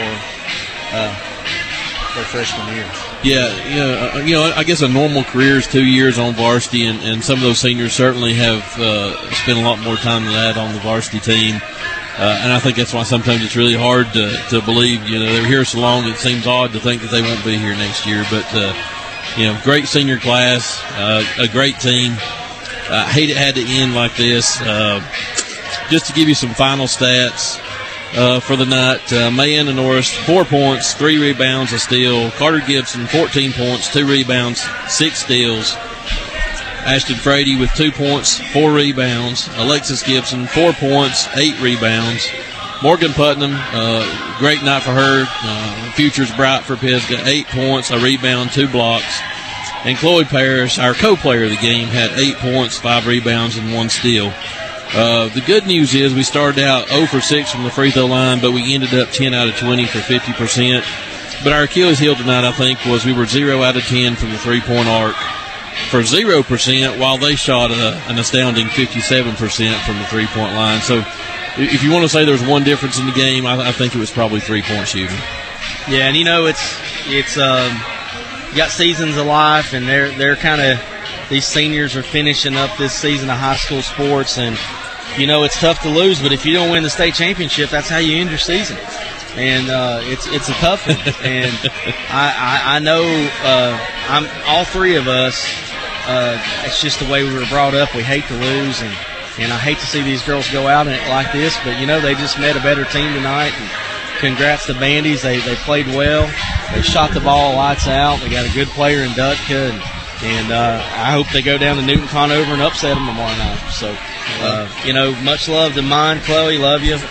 their freshman year. Yeah, I guess a normal career is 2 years on varsity, and some of those seniors certainly have spent a lot more time than that on the varsity team. And I think that's why sometimes it's really hard to believe, they're here so long, it seems odd to think that they won't be here next year. But, great senior class, a great team. I hate it had to end like this. Just to give you some final stats for the night, Mayanda Norris, 4 points, 3 rebounds, a steal. Carter Gibson, 14 points, 2 rebounds, 6 steals. Ashton Frady with 2 points, 4 rebounds. Alexis Gibson, 4 points, 8 rebounds. Morgan Putnam, great night for her. Future's bright for Pisgah, 8 points, a rebound, 2 blocks. And Chloe Parrish, our co-player of the game, had 8 points, 5 rebounds, and 1 steal. The good news is we started out 0 for 6 from the free throw line, but we ended up 10 out of 20 for 50%. But our Achilles heel tonight, I think, was we were 0 out of 10 from the three-point arc for 0%, while they shot an astounding 57% from the three-point line. So if you want to say there's one difference in the game, I think it was probably three-point shooting. Yeah, and it's you got seasons of life, and they're kind of, these seniors are finishing up this season of high school sports, and it's tough to lose, but if you don't win the state championship, that's how you end your season. And it's a tough one. And I know I'm all three of us. It's just the way we were brought up. We hate to lose, and I hate to see these girls go out like this. But they just met a better team tonight. And congrats to Bandies. They played well. They shot the ball lights out. They got a good player in Dutka, and I hope they go down to Newton Conover and upset them tomorrow night. So much love to mine, Chloe. Love you.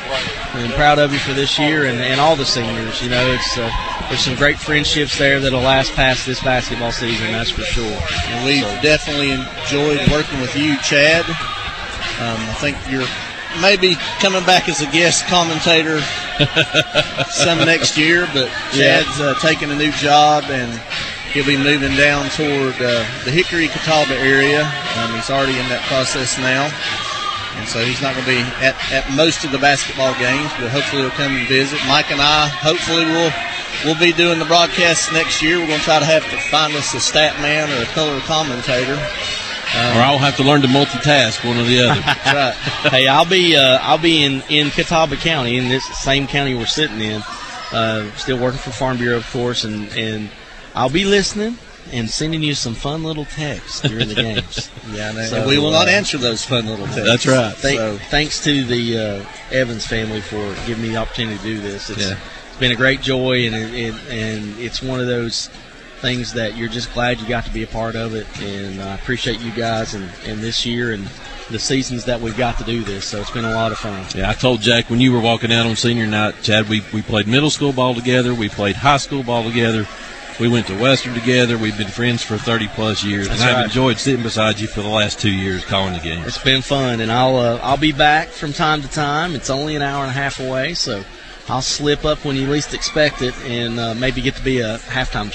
and proud of you for this year and all the seniors. You know, it's there's some great friendships there that'll last past this basketball season, that's for sure. And we've definitely enjoyed working with you, Chad. I think you're maybe coming back as a guest commentator some next year, but Chad's taking a new job, and he'll be moving down toward the Hickory-Catawba area. He's already in that process now, and so he's not going to be at most of the basketball games, but hopefully he'll come and visit. Mike and I, hopefully we'll be doing the broadcasts next year. We're going to try to find us a stat man or a color commentator. Or I'll have to learn to multitask, one or the other. That's right. Hey, I'll be in Catawba County, in this same county we're sitting in, still working for Farm Bureau, of course, and I'll be listening and sending you some fun little texts during the games. So we will not answer those fun little texts. That's right. Thanks to the Evans family for giving me the opportunity to do this. It's been a great joy, and it's one of those things that you're just glad you got to be a part of it, and I appreciate you guys and this year and the seasons that we've got to do this, so it's been a lot of fun. Yeah, I told Jack when you were walking out on senior night, Chad, we played middle school ball together, we played high school ball together, we went to Western together, we've been friends for 30-plus years, and I've enjoyed sitting beside you for the last 2 years calling the games. It's been fun, and I'll be back from time to time. It's only an hour and a half away, so I'll slip up when you least expect it, and maybe get to be a halftime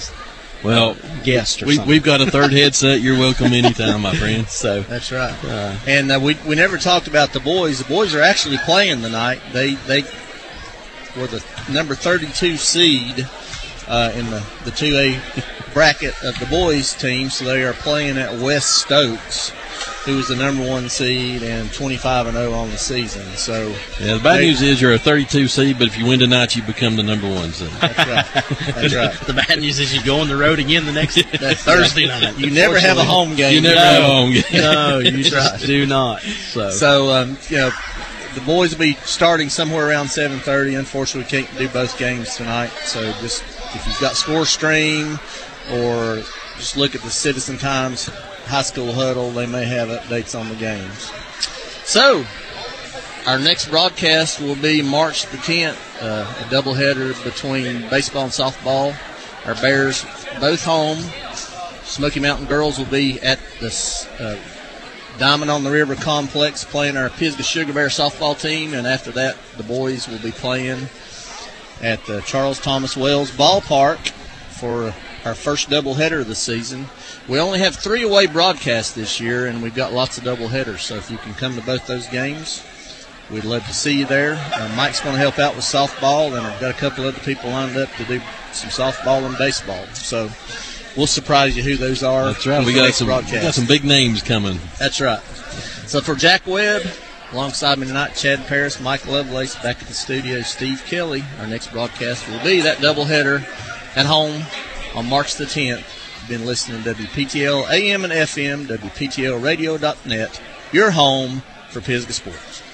guest or something. We've got a third headset. You're welcome anytime, my friend. So that's right. And we never talked about the boys. The boys are actually playing tonight. They were the number 32 seed in the 2A bracket of the boys team, so they are playing at West Stokes, who was the number 1 seed and 25-0 on the season. So the bad news is you're a 32 seed, but if you win tonight, you become the number 1 seed. That's right. That's right. The bad news is you go on the road again the next Thursday night. You never have a home game. You never have a home game. No, you just do not. So the boys will be starting somewhere around 7:30. Unfortunately, we can't do both games tonight. So just if you've got Score Stream or just look at the Citizen Times High School Huddle, they may have updates on the games. So our next broadcast will be March the 10th, a doubleheader between baseball and softball. Our Bears both home. Smoky Mountain Girls will be at the Diamond on the River Complex playing our Pisgah Sugar Bear softball team, and after that the boys will be playing at the Charles Thomas Wells Ballpark for our first doubleheader of the season. We only have 3 away broadcasts this year, and we've got lots of doubleheaders, so if you can come to both those games, we'd love to see you there. Mike's going to help out with softball, and I've got a couple other people lined up to do some softball and baseball. So we'll surprise you who those are. That's right. We got some big names coming. That's right. So for Jack Webb, alongside me tonight, Chad Paris, Mike Lovelace, back at the studio, Steve Kelly. Our next broadcast will be that doubleheader at home on March the 10th. You've been listening to WPTL AM and FM, WPTLradio.net, your home for Pisgah Sports.